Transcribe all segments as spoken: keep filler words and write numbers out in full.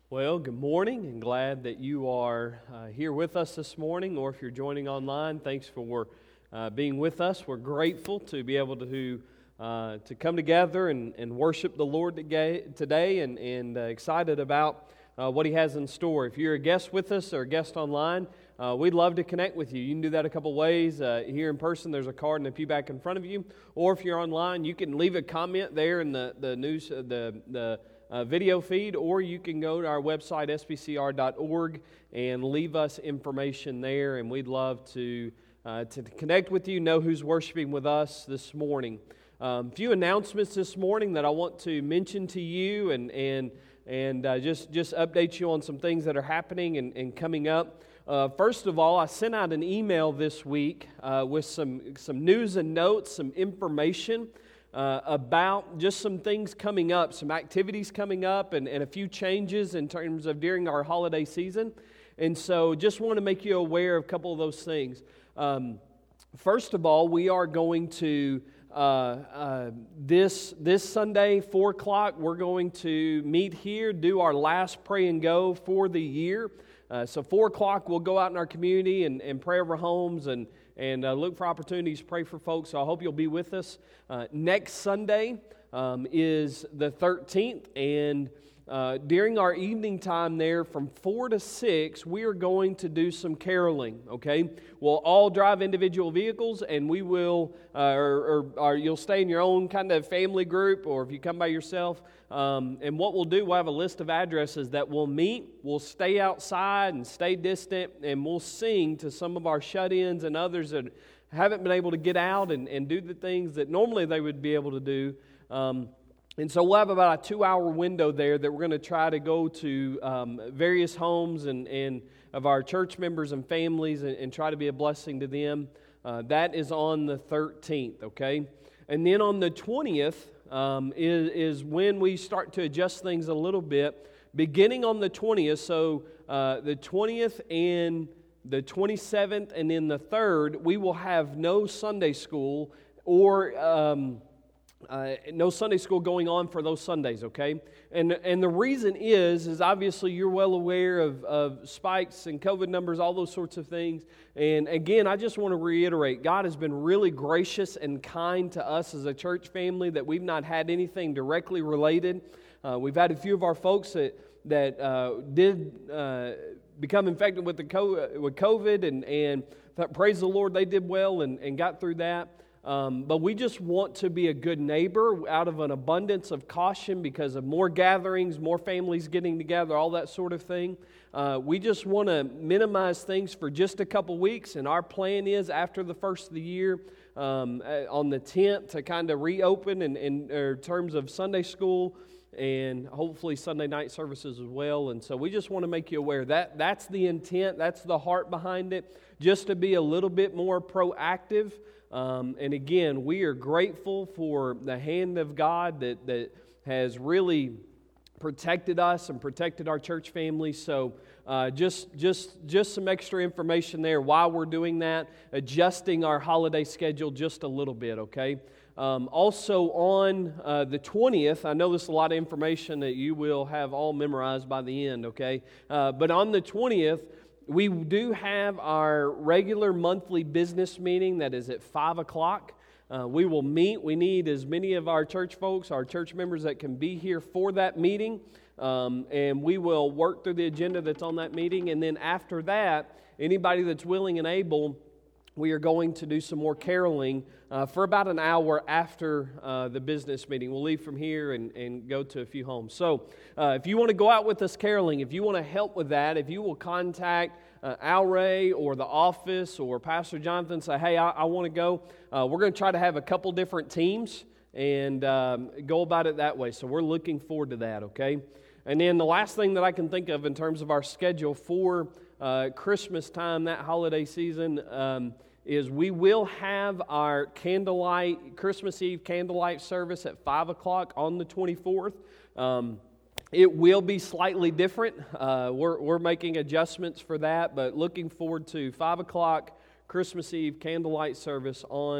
Well, good morning, and glad that you are uh, here with us this morning, or if you're joining online, thanks for uh, being with us. We're grateful to be able to uh, to come together and, and worship the Lord today, and, and uh, excited about uh, what He has in store. If you're a guest with us or a guest online, uh, we'd love to connect with you. You can do that a couple ways. Uh, here in person, there's a card in the pew back in front of you, or if you're online, you can leave a comment there in the the news uh, the the. Uh, video feed, or you can go to our website, s b c r dot org, and leave us information there, and we'd love to uh, to connect with you, know who's worshiping with us this morning. A um, few announcements this morning that I want to mention to you, and and and uh, just, just update you on some things that are happening and, and coming up. Uh, first of all, I sent out an email this week uh, with some, some news and notes, some information Uh, about just some things coming up, some activities coming up, and, and a few changes in terms of during our holiday season. And so just want to make you aware of a couple of those things. Um, first of all, we are going to, uh, uh, this, this Sunday, four o'clock, we're going to meet here, do our last pray and go for the year. Uh, so four o'clock, we'll go out in our community and, and pray over homes and and uh, look for opportunities to pray for folks. So I hope you'll be with us. Uh, next Sunday um, is the thirteenth, and uh, during our evening time there from four to six, we are going to do some caroling, okay? We'll all drive individual vehicles, and we will, uh, or, or, or you'll stay in your own kind of family group, or if you come by yourself. Um, and what we'll do, we'll have a list of addresses that we'll meet. We'll stay outside and stay distant, and we'll sing to some of our shut-ins and others that haven't been able to get out and, and do the things that normally they would be able to do. Um, and so we'll have about a two-hour window there that we're going to try to go to um, various homes and, and of our church members and families and, and try to be a blessing to them. Uh, that is on the thirteenth, okay? And then on the twentieth, Um, is, is when we start to adjust things a little bit. Beginning on the twentieth, so uh, the twentieth and the twenty-seventh and then the third, we will have no Sunday school or um, uh, no Sunday school going on for those Sundays, okay? And and the reason is, is obviously you're well aware of, of spikes and COVID numbers, all those sorts of things. And again, I just want to reiterate, God has been really gracious and kind to us as a church family that we've not had anything directly related. Uh, we've had a few of our folks that that uh, did uh, become infected with the co- with COVID, and and praise the Lord, they did well and, and got through that. Um, but we just want to be a good neighbor out of an abundance of caution because of more gatherings, more families getting together, all that sort of thing. Uh, we just want to minimize things for just a couple weeks, and our plan is after the first of the year, um, on the tenth, to kind of reopen in, in, in terms of Sunday school and hopefully Sunday night services as well. And so we just want to make you aware that that's the intent, that's the heart behind it, just to be a little bit more proactive. Um, and again, we are grateful for the hand of God that, that has really protected us and protected our church family. So uh, just just just some extra information there while we're doing that, adjusting our holiday schedule just a little bit, okay? Um, also on uh, the twentieth, I know this is a lot of information that you will have all memorized by the end, okay? Uh, but on the twentieth, we do have our regular monthly business meeting that is at five o'clock. Uh, we will meet. We need as many of our church folks, our church members that can be here for that meeting. Um, and we will work through the agenda that's on that meeting. And then after that, anybody that's willing and able, we are going to do some more caroling uh, for about an hour after uh, the business meeting. We'll leave from here and, and go to a few homes. So uh, if you want to go out with us caroling, if you want to help with that, if you will contact uh, Al Ray or the office or Pastor Jonathan, say, hey, I, I want to go. Uh, we're going to try to have a couple different teams and um, go about it that way. So we're looking forward to that, okay? And then the last thing that I can think of in terms of our schedule for uh, Christmas time, that holiday season, um, is we will have our candlelight, Christmas Eve candlelight service at five o'clock on the twenty-fourth. Um, it will be slightly different. Uh, we're, we're making adjustments for that, but looking forward to five o'clock Christmas Eve candlelight service on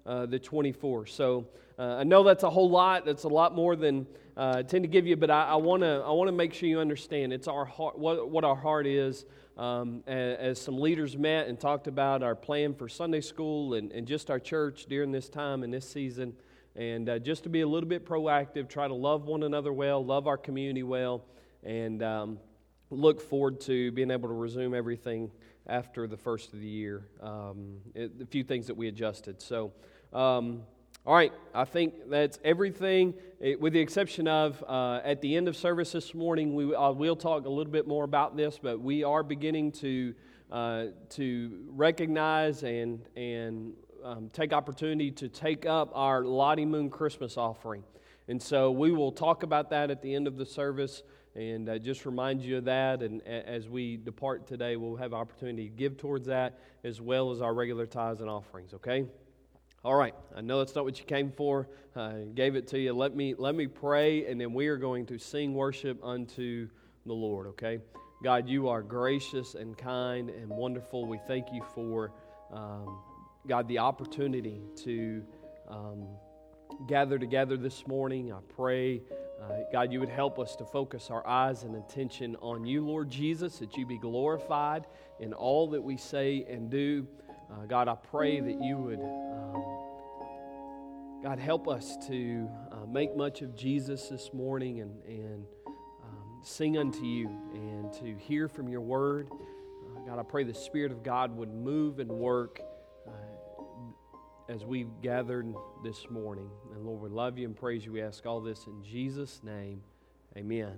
uh, the twenty-fourth. So uh, I know that's a whole lot. That's a lot more than uh, I tend to give you, but I want to I want to make sure you understand it's our heart, what, what our heart is. Um, as, as some leaders met and talked about our plan for Sunday school and, and just our church during this time and this season, and uh, just to be a little bit proactive, try to love one another well, love our community well, and um, look forward to being able to resume everything after the first of the year. Um, it, a few things that we adjusted. So, um, all right, I think that's everything, it, with the exception of uh, at the end of service this morning, we uh, will talk a little bit more about this, but we are beginning to uh, to recognize and and um, take opportunity to take up our Lottie Moon Christmas offering. And so we will talk about that at the end of the service, and uh, just remind you of that. And a- as we depart today, we'll have opportunity to give towards that as well as our regular tithes and offerings, okay? All right, I know that's not what you came for. I uh, gave it to you. Let me let me pray, and then we are going to sing worship unto the Lord, okay? God, you are gracious and kind and wonderful. We thank you for, um, God, the opportunity to um, gather together this morning. I pray, uh, God, you would help us to focus our eyes and attention on you, Lord Jesus, that you be glorified in all that we say and do. Uh, God, I pray that you would, um, God, help us to uh, make much of Jesus this morning and, and um, sing unto you and to hear from your word. Uh, God, I pray the Spirit of God would move and work uh, as we've gathered this morning. And Lord, we love you and praise you. We ask all this in Jesus' name. Amen.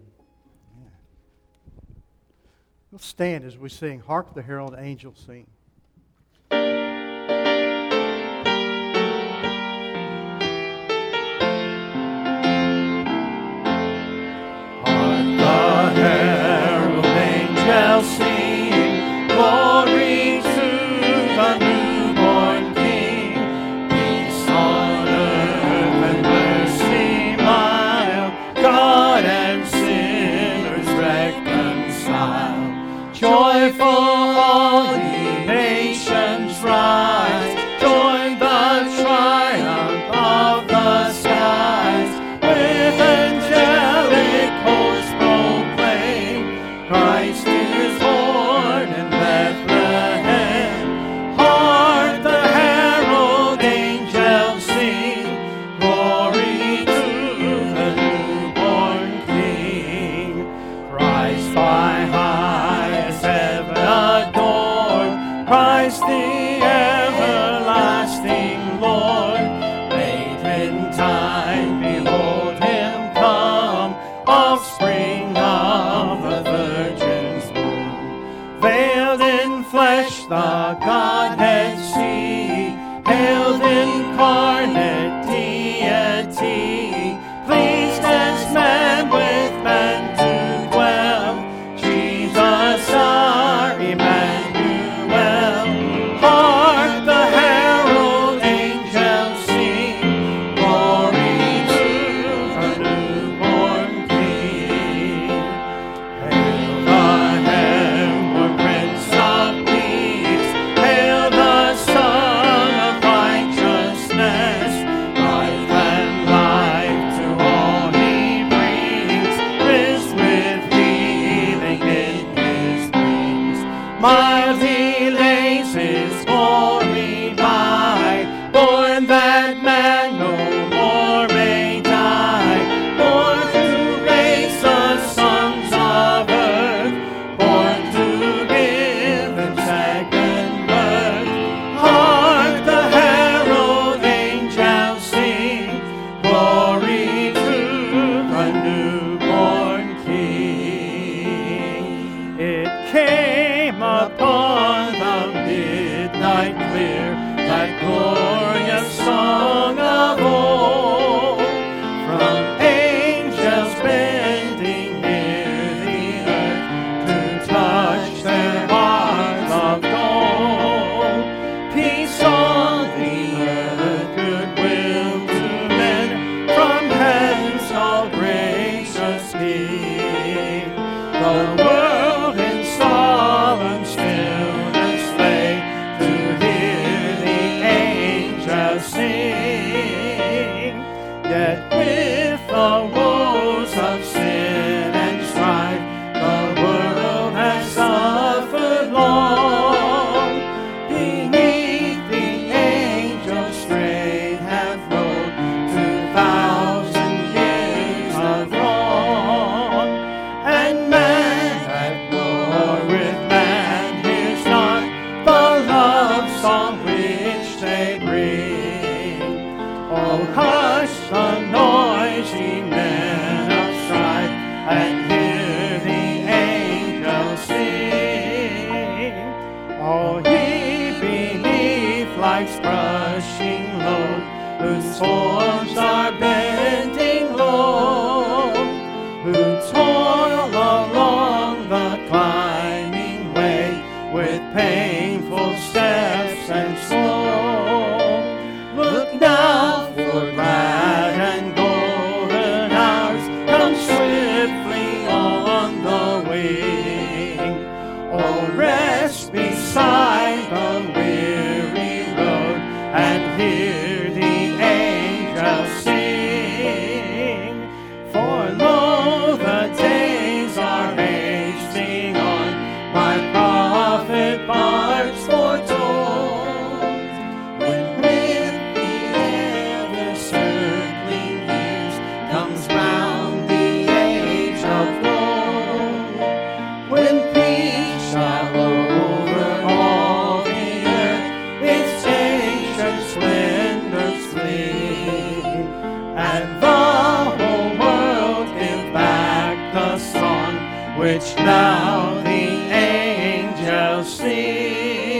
We'll stand as we sing, Hark the Herald Angels Sing. Sing glory to the newborn King, peace on earth and mercy mild, God and sinners reconciled. Joyful all ye nations rise, join the triumph of the skies, with angelic hosts proclaim, Christ is born in Bethlehem. Hark the herald angels sing, glory to the newborn King. Christ by highest heaven adored, Christ the everlasting Lord. Late in time, behold him come, offspring of the Virgin's womb. Veiled in flesh, the Godhead see, hailed incarnate deity, pleased as man with man to dwell, Jesus our Emmanuel. Hark the herald angels sing, glory to the newborn King. Hail the heavenborn Prince of Peace, hail the Son of Righteousness, life and life. the woes of sin and strife. The world has suffered long. Beneath the angel's strain have rolled two thousand years of wrong. And man at war with man hears not the love song which they bring. Oh, hush the noisy men of strife and hear the angels sing. Oh, ye beneath life's crushing load, whose forms are bending low, who toil along the climbing way with painful steps and slow. Look now, for glad and golden hours come swiftly on the wing. Oh, rest beside the weary road and hear the angels sing. For lo, the days are hasting on, by prophet bards foretold. When with the ever-circling years comes round the age of gold, when peace shall over all the earth its ancient splendors gleam, and the whole world give back the song which now the angels sing.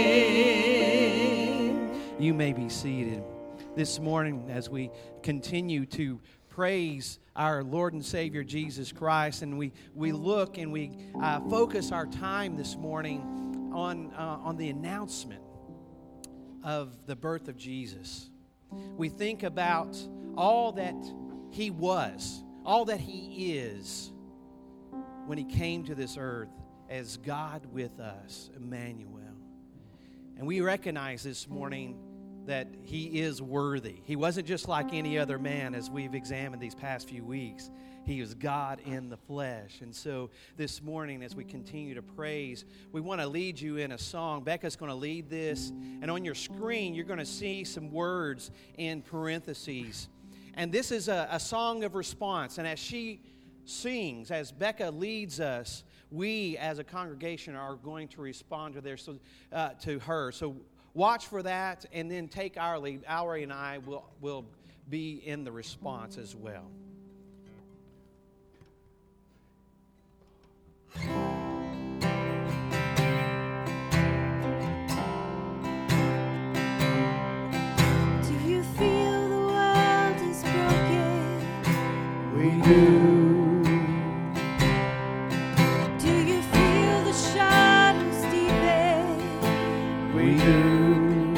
You may be seated. This morning, as we continue to praise our Lord and Savior Jesus Christ, and we, we look and we uh, focus our time this morning on, uh, on the announcement of the birth of Jesus. We think about all that He was, all that He is, when He came to this earth as God with us, Emmanuel. And we recognize this morning that He is worthy. He wasn't just like any other man, as we've examined these past few weeks. He is God in the flesh. And so this morning, as we continue to praise, we want to lead you in a song. Becca's going to lead this. And on your screen, you're going to see some words in parentheses. And this is a, a song of response. And as she sings, as Becca leads us, we as a congregation are going to respond to, their, uh, to her. So watch for that, and then take our lead. Alry and I will, will be in the response as well. Do you feel the world is broken? We do. We do.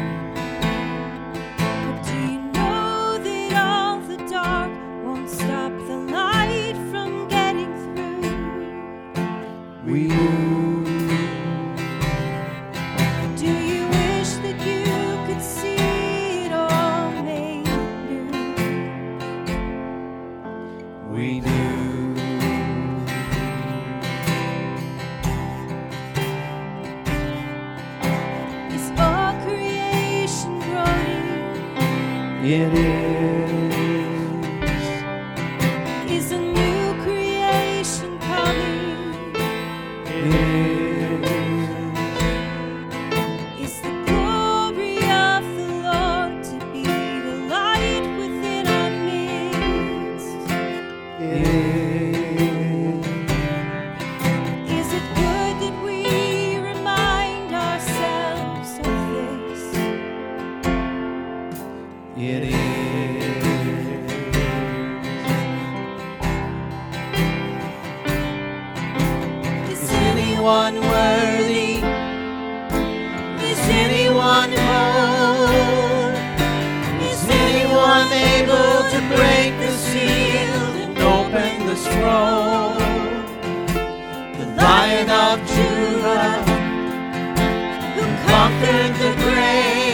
But do you know that all the dark won't stop the light from getting through? We do. Do you wish that you could see it all made new? We do. It is. Is a new creation coming? It is. Is the glory of the Lord to be the light within our midst? It is. Is it good that we remind ourselves of this? It is. Is anyone worthy? Is anyone whole? Is anyone able to break the seal and open the scroll? The Lion of Judah, who conquered the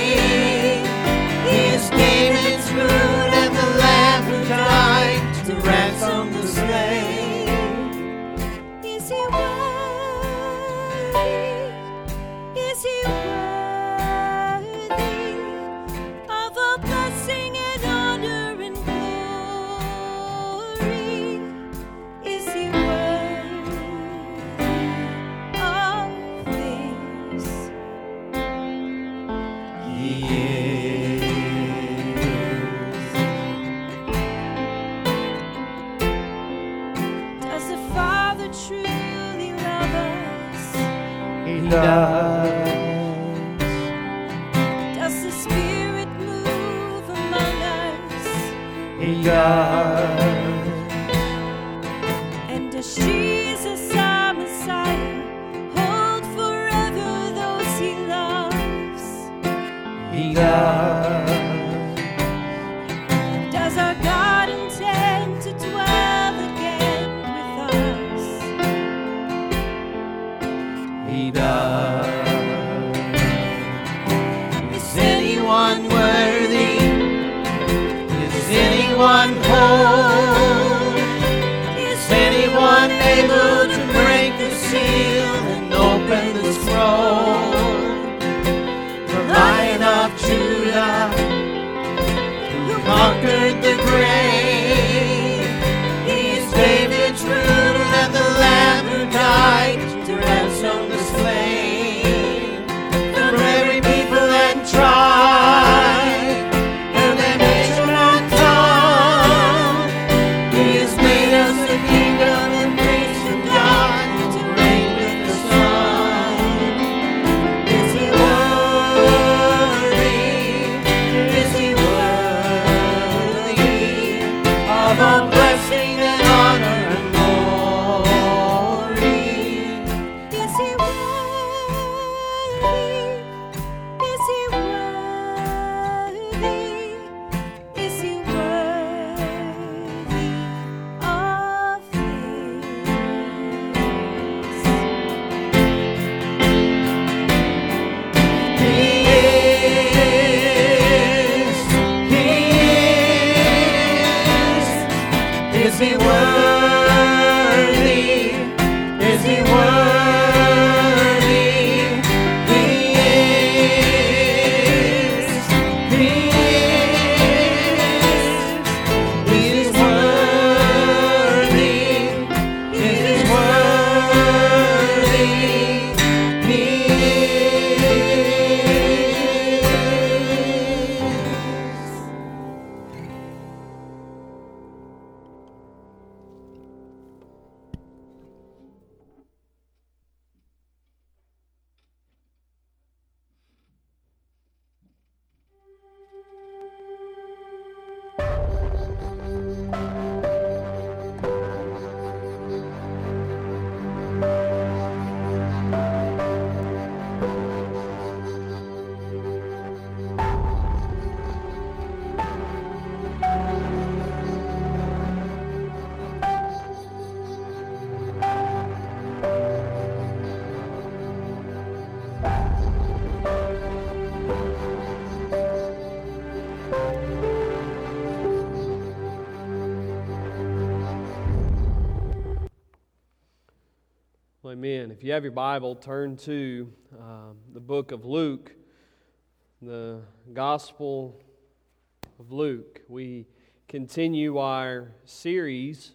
grave, he is David's root and the Lamb who died to truly love us? He does. Does the Spirit move among us? He does. And does Jesus, our Messiah, hold forever those He loves? He does. Does our God intend to dwell again with us? He does. Is anyone worthy? Is anyone whole? Is anyone able to break the seal and open the scroll? The Lion of Judah, who conquered the grave, He is David's root and the Lamb who died to ransom the slain. From every people and tribe, every nation and tongue, He has made us a kingdom and priests of God to reign with the Son. Is He worthy? Is He worthy of all blessing and honor and glory? Is He worthy? Is He worthy? Is He worthy of this? He is, He is. Is He worthy? Is He worthy? He is, He is. He is worthy. He is worthy. He is. Well, amen. If you have your Bible, turn to um, the book of Luke, the Gospel of Luke. We continue our series,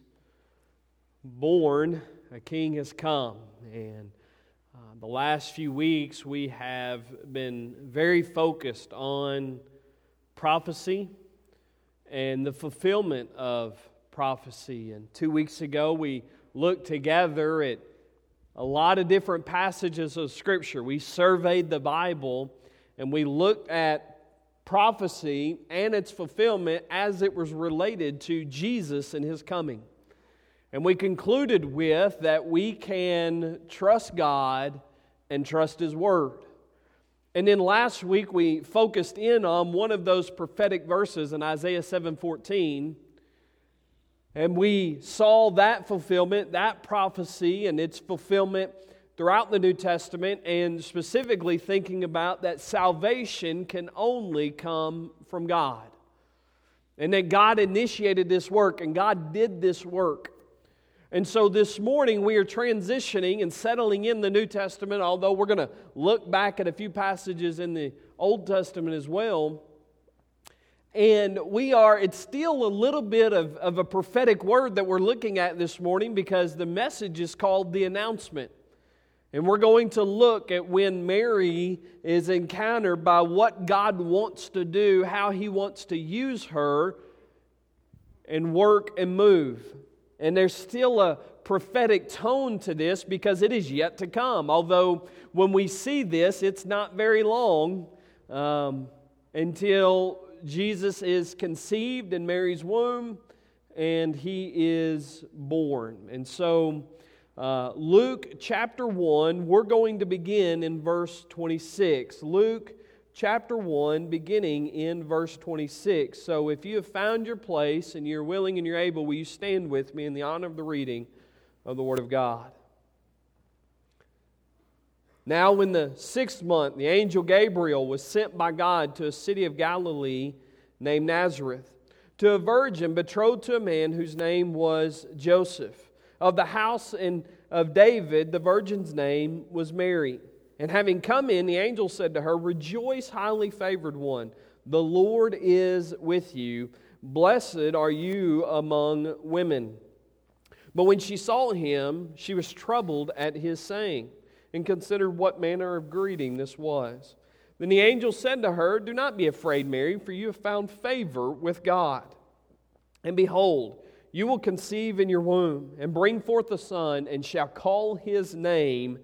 Born, a King Has Come. And uh, the last few weeks we have been very focused on prophecy and the fulfillment of prophecy. And two weeks ago we looked together at a lot of different passages of Scripture. We surveyed the Bible and we looked at prophecy and its fulfillment as it was related to Jesus and His coming. And we concluded with that we can trust God and trust His Word. And then last week we focused in on one of those prophetic verses in Isaiah seven fourteen. And we saw that fulfillment, that prophecy and its fulfillment throughout the New Testament, and specifically thinking about that salvation can only come from God. And that God initiated this work, and God did this work. And so this morning we are transitioning and settling in the New Testament, although we're going to look back at a few passages in the Old Testament as well. And we are, it's still a little bit of, of a prophetic word that we're looking at this morning, because the message is called the announcement. And we're going to look at when Mary is encountered by what God wants to do, how He wants to use her and work and move. And there's still a prophetic tone to this because it is yet to come. Although when we see this, it's not very long um, until Jesus is conceived in Mary's womb and he is born. And so uh, Luke chapter one, we're going to begin in verse twenty-six. Luke chapter one, beginning in verse twenty-six. So if you have found your place and you're willing and you're able, will you stand with me in the honor of the reading of the Word of God? Now in the sixth month, the angel Gabriel was sent by God to a city of Galilee named Nazareth, to a virgin betrothed to a man whose name was Joseph, of the house of David. The virgin's name was Mary. And having come in, the angel said to her, "Rejoice, highly favored one, the Lord is with you. Blessed are you among women." But when she saw him, she was troubled at his saying, and considered what manner of greeting this was. Then the angel said to her, "Do not be afraid, Mary, for you have found favor with God. And behold, you will conceive in your womb, and bring forth a son, and shall call his name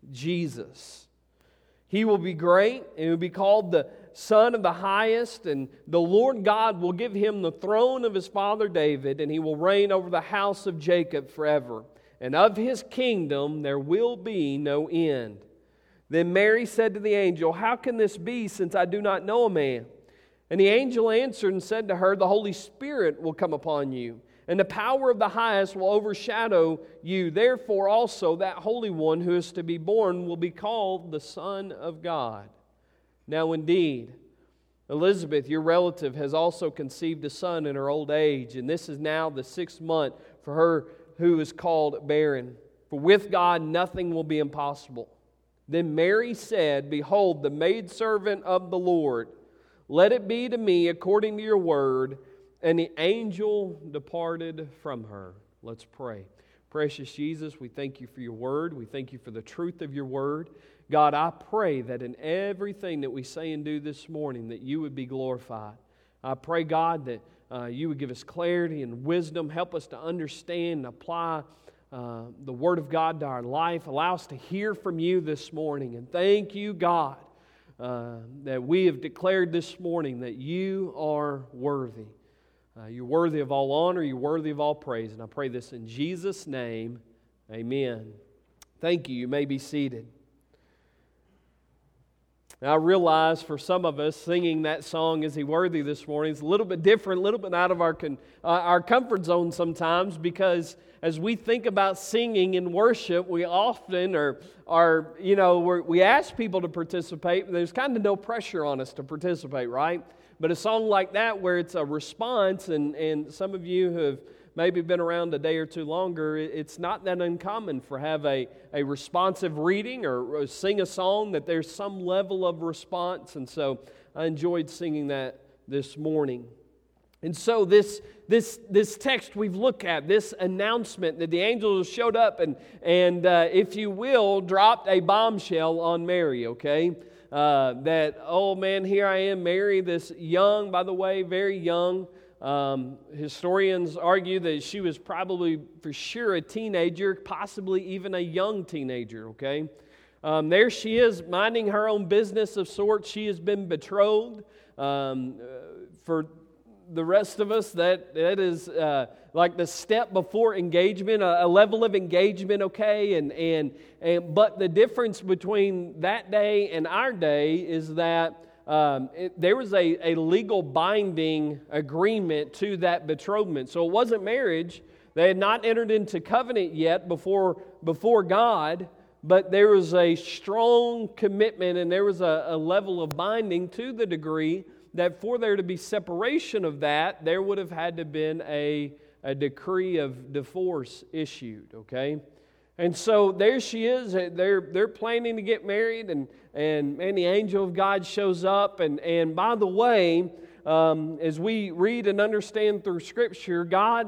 Jesus. He will be great, and will be called the Son of the Highest, and the Lord God will give him the throne of his father David, and he will reign over the house of Jacob forever. And of his kingdom there will be no end." Then Mary said to the angel, "How can this be, since I do not know a man?" And the angel answered and said to her, "The Holy Spirit will come upon you, and the power of the Highest will overshadow you. Therefore also that Holy One who is to be born will be called the Son of God. Now indeed, Elizabeth, your relative, has also conceived a son in her old age, and this is now the sixth month for her who is called barren. For with God nothing will be impossible." Then Mary said, "Behold, the maidservant of the Lord, let it be to me according to your word." And the angel departed from her. Let's pray. Precious Jesus, we thank you for your word. We thank you for the truth of your word. God, I pray that in everything that we say and do this morning, that you would be glorified. I pray, God, that uh, you would give us clarity and wisdom. Help us to understand and apply uh, the word of God to our life. Allow us to hear from you this morning. And thank you, God, uh, that we have declared this morning that you are worthy. Uh, you're worthy of all honor. You're worthy of all praise. And I pray this in Jesus' name. Amen. Thank you. You may be seated. Now, I realize for some of us, singing that song, "Is He Worthy?" this morning is a little bit different, a little bit out of our, con, uh, our comfort zone sometimes, because as we think about singing in worship, we often are, are you know, we're, we ask people to participate, but there's kind of no pressure on us to participate, right? But a song like that where it's a response, and, and some of you who have maybe been around a day or two longer, it's not that uncommon for have a, a responsive reading or, or sing a song that there's some level of response. And so I enjoyed singing that this morning. And so this this this text we've looked at, this announcement that the angels showed up and, and uh, if you will, dropped a bombshell on Mary, okay? Uh, that, oh man, here I am, Mary, this young, by the way, very young. Um, historians argue that she was probably for sure a teenager, possibly even a young teenager, okay? Um, there she is, minding her own business of sorts. She has been betrothed. Um, uh, for the rest of us, that, that is uh, like the step before engagement, a, a level of engagement, okay? And, and, and but the difference between that day and our day is that Um, it, there was a, a legal binding agreement to that betrothment. So it wasn't marriage. They had not entered into covenant yet before, before God, but there was a strong commitment and there was a, a level of binding to the degree that for there to be separation of that, there would have had to been a, a decree of divorce issued, okay? And so there she is. They're they're planning to get married, and and man, the angel of God shows up. And and by the way, um, as we read and understand through Scripture, God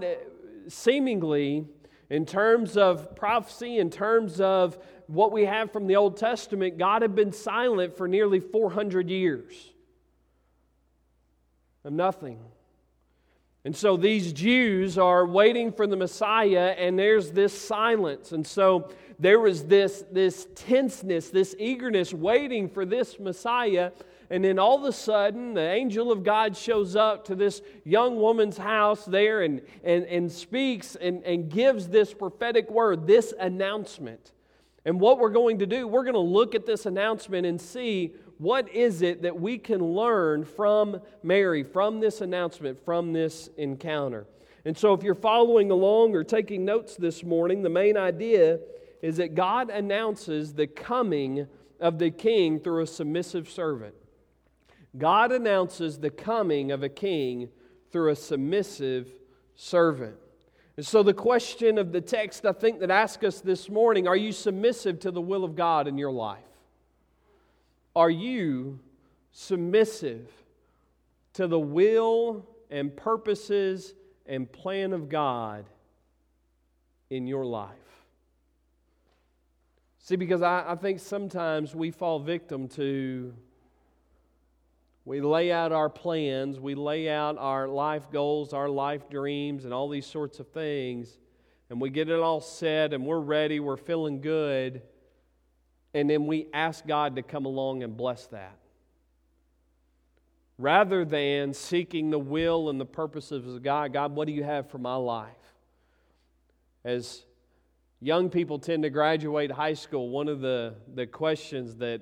seemingly, in terms of prophecy, in terms of what we have from the Old Testament, God had been silent for nearly four hundred years of nothing. And so these Jews are waiting for the Messiah, and there's this silence. And so there was this, this tenseness, this eagerness waiting for this Messiah. And then all of a sudden, the angel of God shows up to this young woman's house there and, and, and speaks and, and gives this prophetic word, this announcement. And what we're going to do, we're going to look at this announcement and see what is it that we can learn from Mary, from this announcement, from this encounter. And so if you're following along or taking notes this morning, the main idea is that God announces the coming of the king through a submissive servant. God announces the coming of a king through a submissive servant. And so the question of the text, I think, that asks us this morning, are you submissive to the will of God in your life? Are you submissive to the will and purposes and plan of God in your life? See, because I, I think sometimes we fall victim to, we lay out our plans, we lay out our life goals, our life dreams, and all these sorts of things, and we get it all set, and we're ready, we're feeling good, and then we ask God to come along and bless that. Rather than seeking the will and the purposes of God, God, what do you have for my life? As young people tend to graduate high school, one of the, the questions that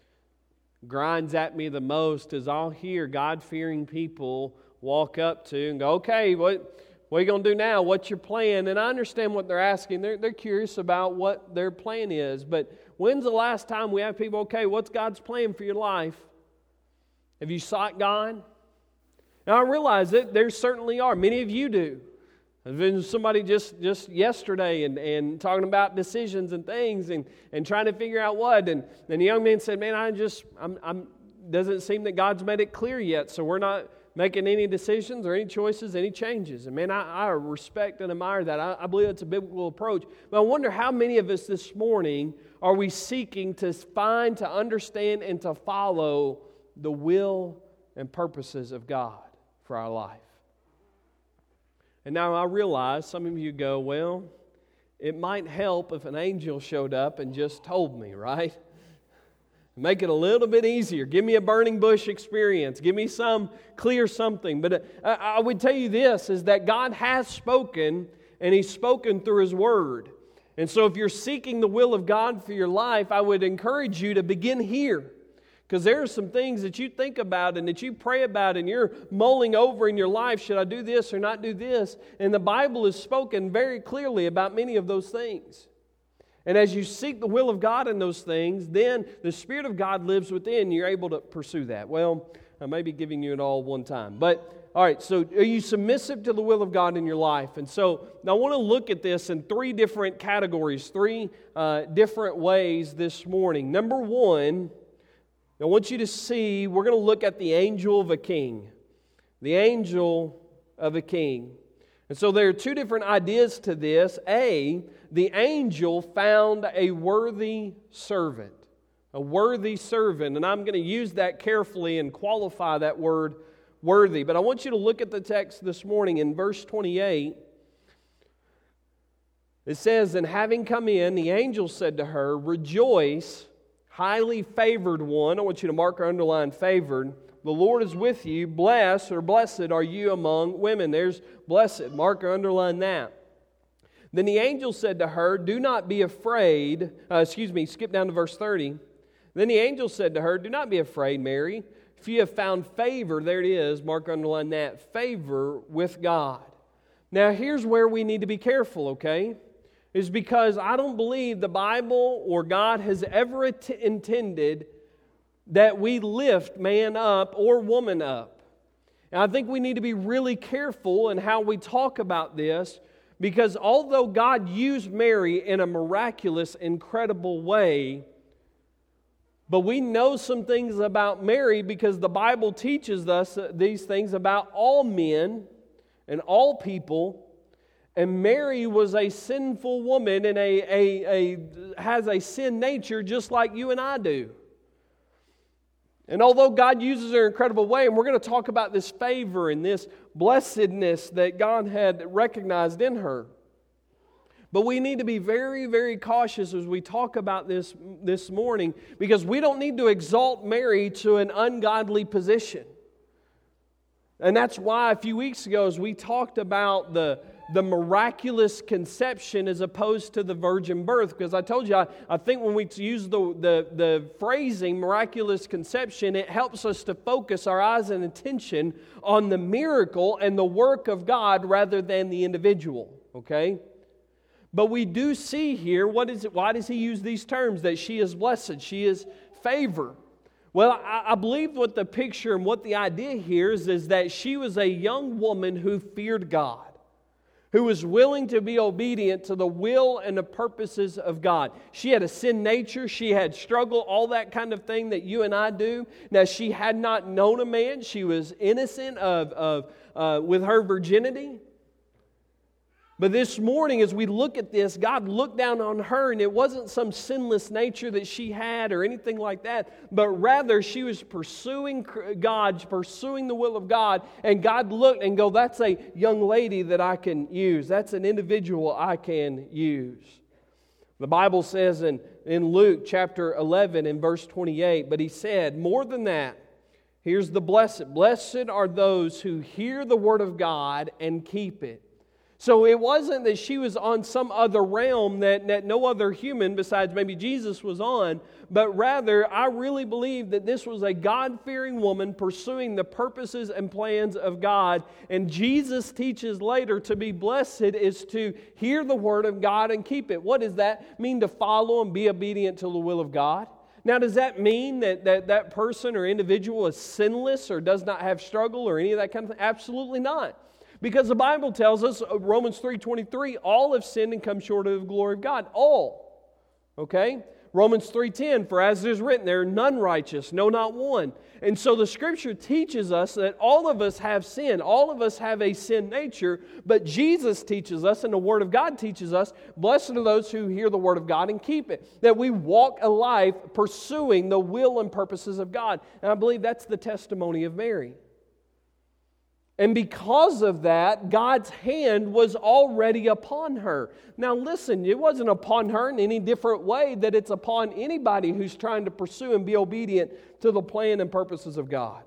grinds at me the most is I'll hear God-fearing people walk up to and go, okay, what, what are you going to do now? What's your plan? And I understand what they're asking. They're, they're curious about what their plan is. But when's the last time we have people, okay, what's God's plan for your life? Have you sought God? Now, I realize that there certainly are. Many of you do. I've been somebody just, just yesterday and, and talking about decisions and things and, and trying to figure out what. And then the young man said, man, I just, I'm, I'm, doesn't seem that God's made it clear yet, so we're not making any decisions or any choices, any changes. And man, I, I respect and admire that. I, I believe it's a biblical approach. But I wonder how many of us this morning are we seeking to find, to understand, and to follow the will and purposes of God for our life. And now I realize some of you go, well, it might help if an angel showed up and just told me, right? Make it a little bit easier. Give me a burning bush experience. Give me some clear something. But uh, I would tell you this, is that God has spoken, and He's spoken through His Word. And so if you're seeking the will of God for your life, I would encourage you to begin here. Because there are some things that you think about and that you pray about and you're mulling over in your life. Should I do this or not do this? And the Bible has spoken very clearly about many of those things. And as you seek the will of God in those things, then the Spirit of God lives within. You're able to pursue that. Well, I may be giving you it all one time. But, all right, so are you submissive to the will of God in your life? And so now I want to look at this in three different categories, three uh, different ways this morning. Number one, I want you to see, we're going to look at the angel of a king. The angel of a king. And so there are two different ideas to this. A, the angel found a worthy servant. A worthy servant. And I'm going to use that carefully and qualify that word worthy. But I want you to look at the text this morning in verse twenty-eight. It says, and having come in, the angel said to her, rejoice, highly favored one. I want you to mark or underline favored. The Lord is with you. Blessed or blessed are you among women. There's blessed. Mark or underline that. Then the angel said to her, do not be afraid. Uh, excuse me, skip down to verse thirty. Then the angel said to her, do not be afraid, Mary. If you have found favor, there it is, mark or underline that, favor with God. Now here's where we need to be careful, okay? Is because I don't believe the Bible or God has ever at- intended that we lift man up or woman up. And I think we need to be really careful in how we talk about this, because although God used Mary in a miraculous, incredible way, but we know some things about Mary because the Bible teaches us these things about all men and all people. And Mary was a sinful woman and a, a, a has a sin nature just like you and I do. And although God uses her in an incredible way, and we're going to talk about this favor and this blessedness that God had recognized in her, but we need to be very, very cautious as we talk about this this morning, because we don't need to exalt Mary to an ungodly position. And that's why a few weeks ago, as we talked about the, the miraculous conception as opposed to the virgin birth, because I told you, I, I think when we use the, the, the phrasing miraculous conception, it helps us to focus our eyes and attention on the miracle and the work of God rather than the individual, okay? But we do see here, what is it? Why does he use these terms? That she is blessed, she is favored. Well, I, I believe what the picture and what the idea here is, is that she was a young woman who feared God, who was willing to be obedient to the will and the purposes of God. She had a sin nature, she had struggle, all that kind of thing that you and I do. Now, she had not known a man, she was innocent of, of uh, with her virginity. But this morning, as we look at this, God looked down on her, and it wasn't some sinless nature that she had or anything like that, but rather she was pursuing God, pursuing the will of God, and God looked and go, that's a young lady that I can use. That's an individual I can use. The Bible says in, in Luke chapter eleven and verse twenty-eight, but he said, more than that, here's the blessed. Blessed are those who hear the word of God and keep it. So it wasn't that she was on some other realm that, that no other human besides maybe Jesus was on, but rather I really believe that this was a God-fearing woman pursuing the purposes and plans of God. And Jesus teaches later to be blessed is to hear the word of God and keep it. What does that mean? To follow and be obedient to the will of God? Now, does that mean that, that that person or individual is sinless or does not have struggle or any of that kind of thing? Absolutely not. Because the Bible tells us, Romans three twenty-three, all have sinned and come short of the glory of God. All. Okay? Romans three ten, for as it is written, there are none righteous, no, not one. And so the Scripture teaches us that all of us have sin. All of us have a sin nature. But Jesus teaches us, and the Word of God teaches us, blessed are those who hear the Word of God and keep it. That we walk a life pursuing the will and purposes of God. And I believe that's the testimony of Mary. And because of that, God's hand was already upon her. Now listen, it wasn't upon her in any different way that it's upon anybody who's trying to pursue and be obedient to the plan and purposes of God.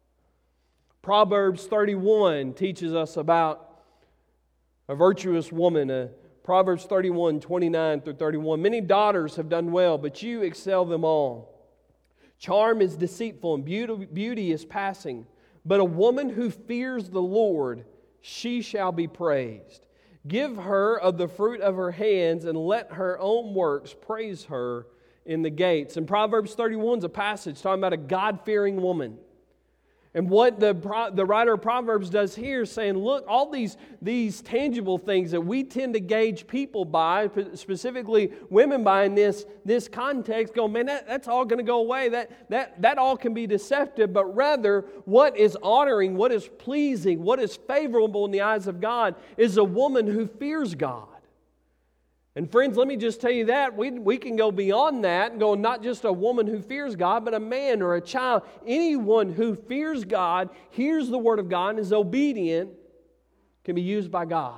Proverbs thirty-one teaches us about a virtuous woman. Uh, Proverbs thirty-one, twenty-nine through thirty-one. Many daughters have done well, but you excel them all. Charm is deceitful and beauty, beauty is passing. But a woman who fears the Lord, she shall be praised. Give her of the fruit of her hands, and let her own works praise her in the gates. And Proverbs thirty-one is a passage talking about a God-fearing woman. And what the, the writer of Proverbs does here is saying, look, all these, these tangible things that we tend to gauge people by, specifically women by in this, this context, go, man, that, that's all going to go away. That, that, that all can be deceptive. But rather, what is honoring, what is pleasing, what is favorable in the eyes of God is a woman who fears God. And friends, let me just tell you that. We, we can go beyond that and go not just a woman who fears God, but a man or a child. Anyone who fears God, hears the Word of God, and is obedient can be used by God.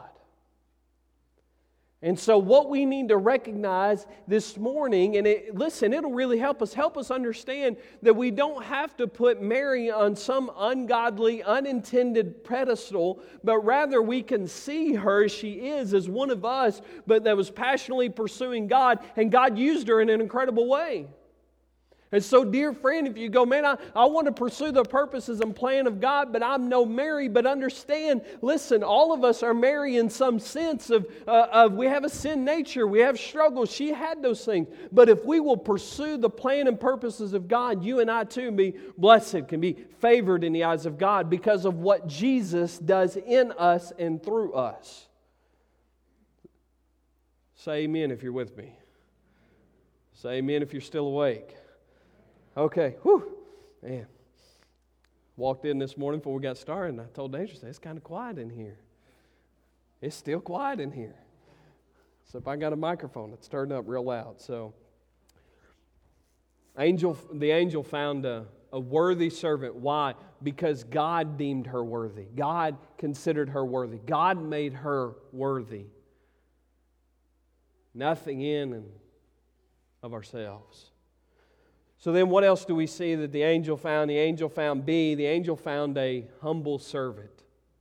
And so what we need to recognize this morning, and it, listen, it'll really help us, help us understand that we don't have to put Mary on some ungodly, unintended pedestal, but rather we can see her as she is, as one of us, but that was passionately pursuing God, and God used her in an incredible way. And so, dear friend, if you go, man, I, I want to pursue the purposes and plan of God, but I'm no Mary, but understand, listen, all of us are Mary in some sense of, uh, of we have a sin nature, we have struggles. She had those things. But if we will pursue the plan and purposes of God, you and I too can be blessed, can be favored in the eyes of God because of what Jesus does in us and through us. Say amen if you're with me. Say amen if you're still awake. Okay, whew, man. Walked in this morning before we got started, and I told Deja, it's kind of quiet in here. It's still quiet in here. So if I got a microphone, it's turned up real loud. So, angel, the angel found uh, a worthy servant. Why? Because God deemed her worthy. God considered her worthy. God made her worthy. Nothing in and of ourselves. So then what else do we see that the angel found? The angel found B. The angel found a humble servant.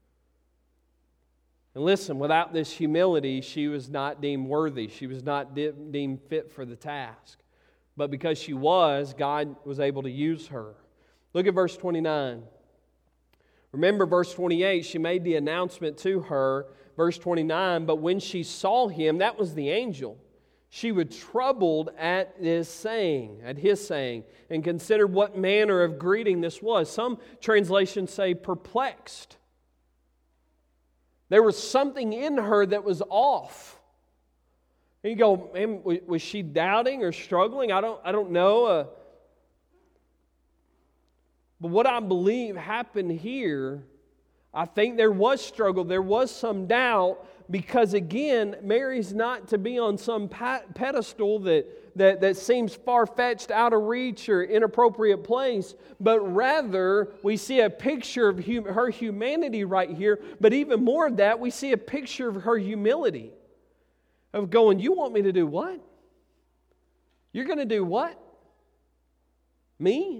And listen, without this humility, she was not deemed worthy. She was not de- deemed fit for the task. But because she was, God was able to use her. Look at verse twenty-nine. Remember verse twenty-eight, she made the announcement to her. Verse twenty-nine, but when she saw him, that was the angel, she was troubled at this saying, at his saying, and considered what manner of greeting this was. Some translations say perplexed. There was something in her that was off. And you go, man, was she doubting or struggling? I don't, I don't know. Uh, but what I believe happened here, I think there was struggle, there was some doubt, because again, Mary's not to be on some pedestal that, that, that seems far-fetched, out of reach, or inappropriate place, but rather we see a picture of hum- her humanity right here, but even more of that, we see a picture of her humility, of going, you want me to do what? You're going to do what? Me?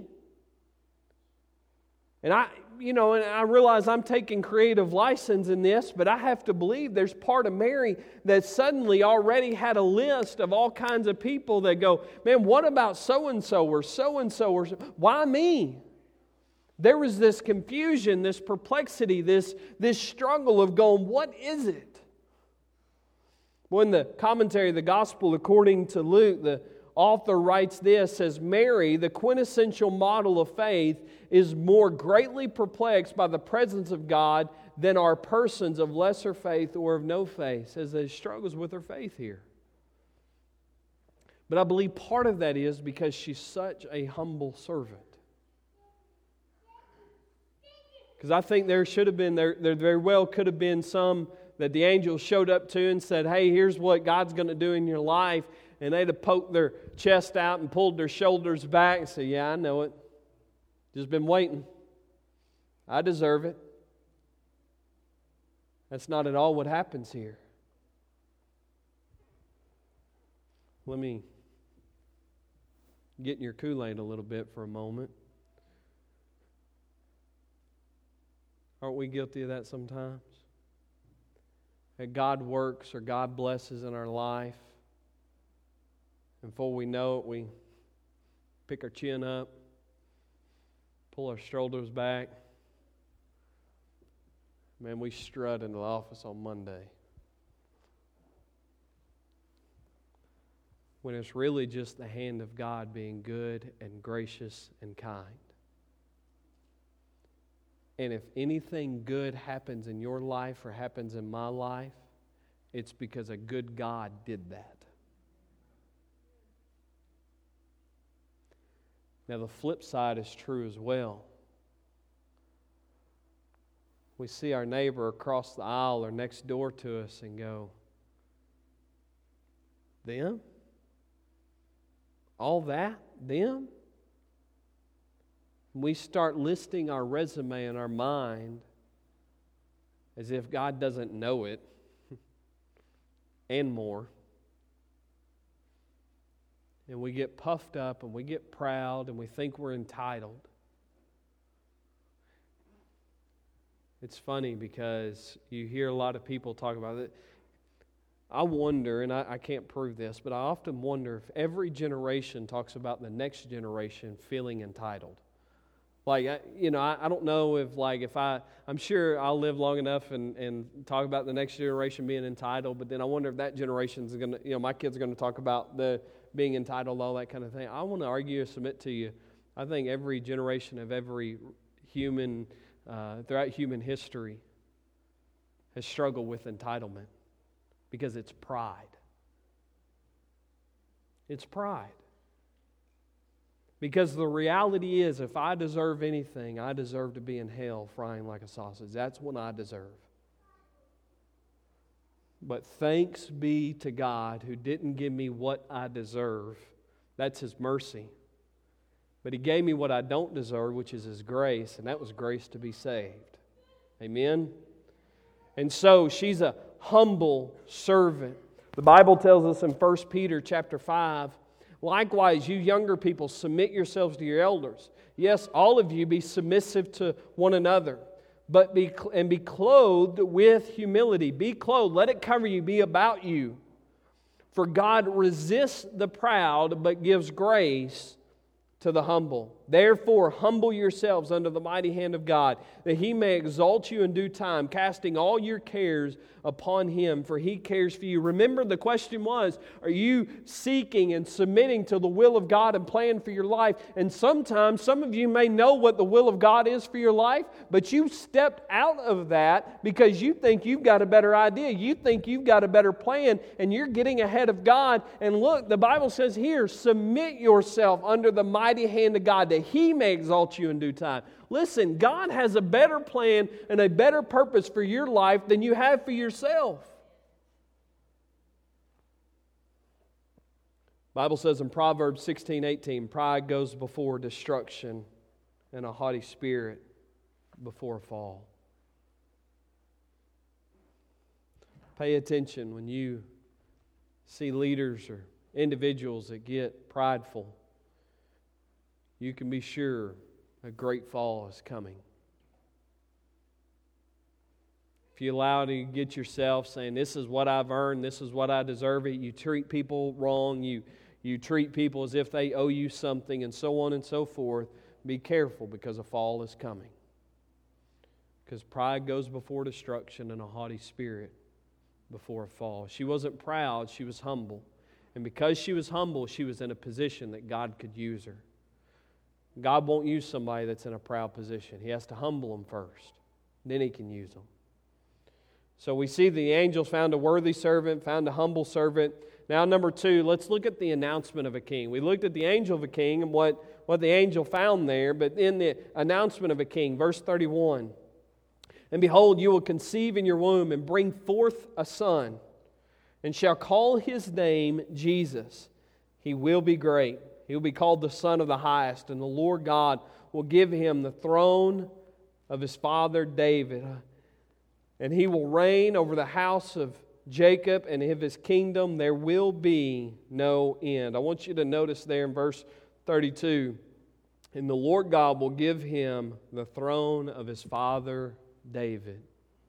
And I, you know, and I realize I'm taking creative license in this, but I have to believe there's part of Mary that suddenly already had a list of all kinds of people that go, man, what about so-and-so or so-and-so or so? Why me? There was this confusion, this perplexity, this, this struggle of going, what is it? Well, in the commentary of the Gospel according to Luke, the author writes this, says, Mary, the quintessential model of faith, is more greatly perplexed by the presence of God than are persons of lesser faith or of no faith. Says that she struggles with her faith here. But I believe part of that is because she's such a humble servant. Because I think there should have been, there, there very well could have been some that the angel showed up to and said, hey, here's what God's going to do in your life. And they'd have poked their chest out and pulled their shoulders back and said, yeah, I know it. Just been waiting. I deserve it. That's not at all what happens here. Let me get in your Kool-Aid a little bit for a moment. Aren't we guilty of that sometimes? That God works or God blesses in our life. And before we know it, we pick our chin up, pull our shoulders back. Man, we strut into the office on Monday. When it's really just the hand of God being good and gracious and kind. And if anything good happens in your life or happens in my life, it's because a good God did that. Now, the flip side is true as well. We see our neighbor across the aisle or next door to us and go, them? All that? Them? We start listing our resume in our mind as if God doesn't know it and more. And we get puffed up and we get proud and we think we're entitled. It's funny because you hear a lot of people talk about it. I wonder, and I, I can't prove this, but I often wonder if every generation talks about the next generation feeling entitled. Like, I, you know, I, I don't know if, like, if I, I'm sure I'll live long enough and, and talk about the next generation being entitled, but then I wonder if that generation's going to, you know, my kids are going to talk about the being entitled, all that kind of thing. I want to argue or submit to you, I think every generation of every human, uh, throughout human history, has struggled with entitlement because it's pride. It's pride. Because the reality is, if I deserve anything, I deserve to be in hell frying like a sausage. That's what I deserve. But thanks be to God who didn't give me what I deserve. That's His mercy. but He gave me what I don't deserve, which is His grace, and that was grace to be saved. Amen? And so she's a humble servant. The Bible tells us in First Peter chapter five, likewise, you younger people, submit yourselves to your elders. Yes, all of you be submissive to one another, but be and be clothed with humility. Be clothed. Let it cover you. Be about you. For God resists the proud, but gives grace to the humble. Therefore, humble yourselves under the mighty hand of God, that He may exalt you in due time, casting all your cares upon Him, for He cares for you. Remember, the question was, are you seeking and submitting to the will of God and plan for your life? And sometimes, some of you may know what the will of God is for your life, but you stepped out of that because you think you've got a better idea. You think you've got a better plan, and you're getting ahead of God. And look, the Bible says here, submit yourself under the mighty hand of God, that He may exalt you in due time. Listen, God has a better plan and a better purpose for your life than you have for yourself. The Bible says in Proverbs sixteen eighteen, pride goes before destruction, and a haughty spirit before a fall. Pay attention when you see leaders or individuals that get prideful. You can be sure a great fall is coming. If you allow to get yourself saying, this is what I've earned, this is what I deserve it, you treat people wrong, you, you treat people as if they owe you something, and so on and so forth, be careful, because a fall is coming. Because pride goes before destruction, and a haughty spirit before a fall. She wasn't proud, she was humble. And because she was humble, she was in a position that God could use her. God won't use somebody that's in a proud position. He has to humble them first. Then He can use them. So we see the angels found a worthy servant, found a humble servant. Now, number two, let's look at the announcement of a king. We looked at the angel of a king and what, what the angel found there, but in the announcement of a king, verse thirty-one, and behold, you will conceive in your womb and bring forth a son, and shall call his name Jesus. He will be great. He will be called the Son of the Highest, and the Lord God will give him the throne of his father David. And he will reign over the house of Jacob, and of his kingdom there will be no end. I want you to notice there in verse thirty-two, and the Lord God will give him the throne of his father David.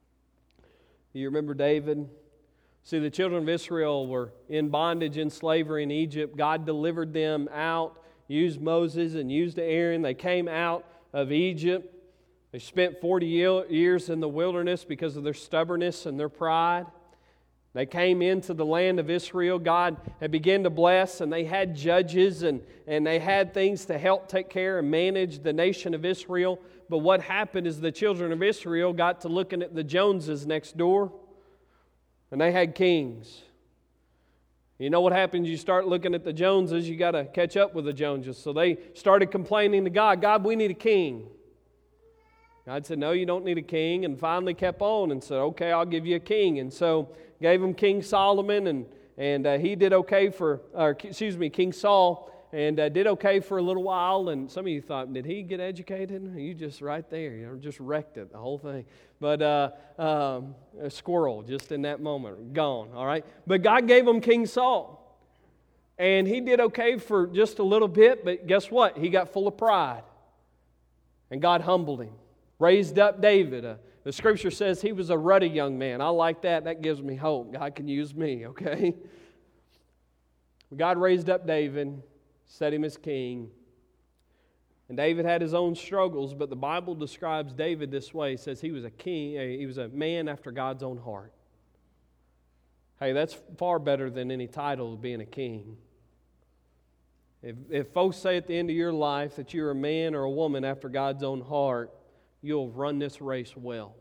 You remember David? See, the children of Israel were in bondage, in slavery in Egypt. God delivered them out, used Moses and used Aaron. They came out of Egypt. They spent forty years in the wilderness because of their stubbornness and their pride. They came into the land of Israel. God had begun to bless, and they had judges, and, and they had things to help take care and manage the nation of Israel. But what happened is the children of Israel got to looking at the Joneses next door, and they had kings. You know what happens? You start looking at the Joneses, you got to catch up with the Joneses. So they started complaining to God, God, we need a king. God said, no, you don't need a king, and finally kept on and said, okay, I'll give you a king. And so gave him King Solomon, and, and uh, he did okay for, or excuse me, King Saul, and uh, did okay for a little while. And some of you thought, did he get educated? You just right there, you know, just wrecked it, the whole thing. But uh, um, a squirrel just in that moment, gone, all right? But God gave him King Saul. And he did okay for just a little bit, but guess what? He got full of pride. And God humbled him. Raised up David. Uh, the scripture says he was a ruddy young man. I like that. That gives me hope. God can use me, okay? God raised up David, set him as king. And David had his own struggles, but the Bible describes David this way. It says he was a king, he was a man after God's own heart. Hey, that's far better than any title of being a king. If, if folks say at the end of your life that you're a man or a woman after God's own heart, you'll run this race well.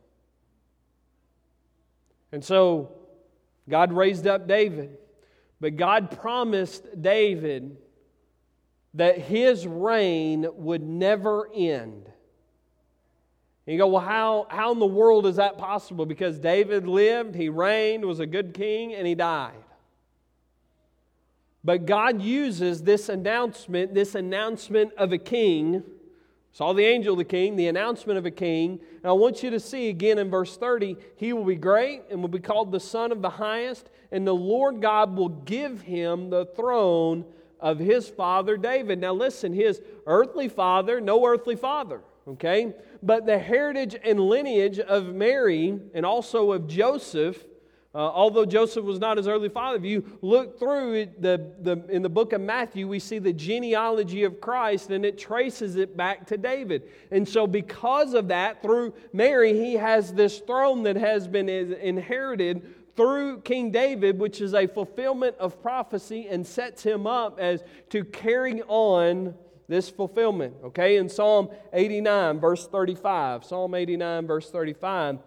And so, God raised up David, but God promised David that his reign would never end. And you go, well, how, how in the world is that possible? Because David lived, he reigned, was a good king, and he died. But God uses this announcement, this announcement of a king. Saw the angel of the king, the announcement of a king. And I want you to see again in verse thirty, he will be great and will be called the Son of the Highest, and the Lord God will give him the throne of his father David. Now listen, his earthly father, no earthly father, okay? But the heritage and lineage of Mary and also of Joseph, uh, although Joseph was not his earthly father, if you look through it, the, the, in the book of Matthew, we see the genealogy of Christ, and it traces it back to David. And so because of that, through Mary, he has this throne that has been inherited through King David, which is a fulfillment of prophecy and sets him up as to carry on this fulfillment. Okay, in Psalm eighty-nine, verse thirty-five, Psalm eighty-nine, verse thirty-five,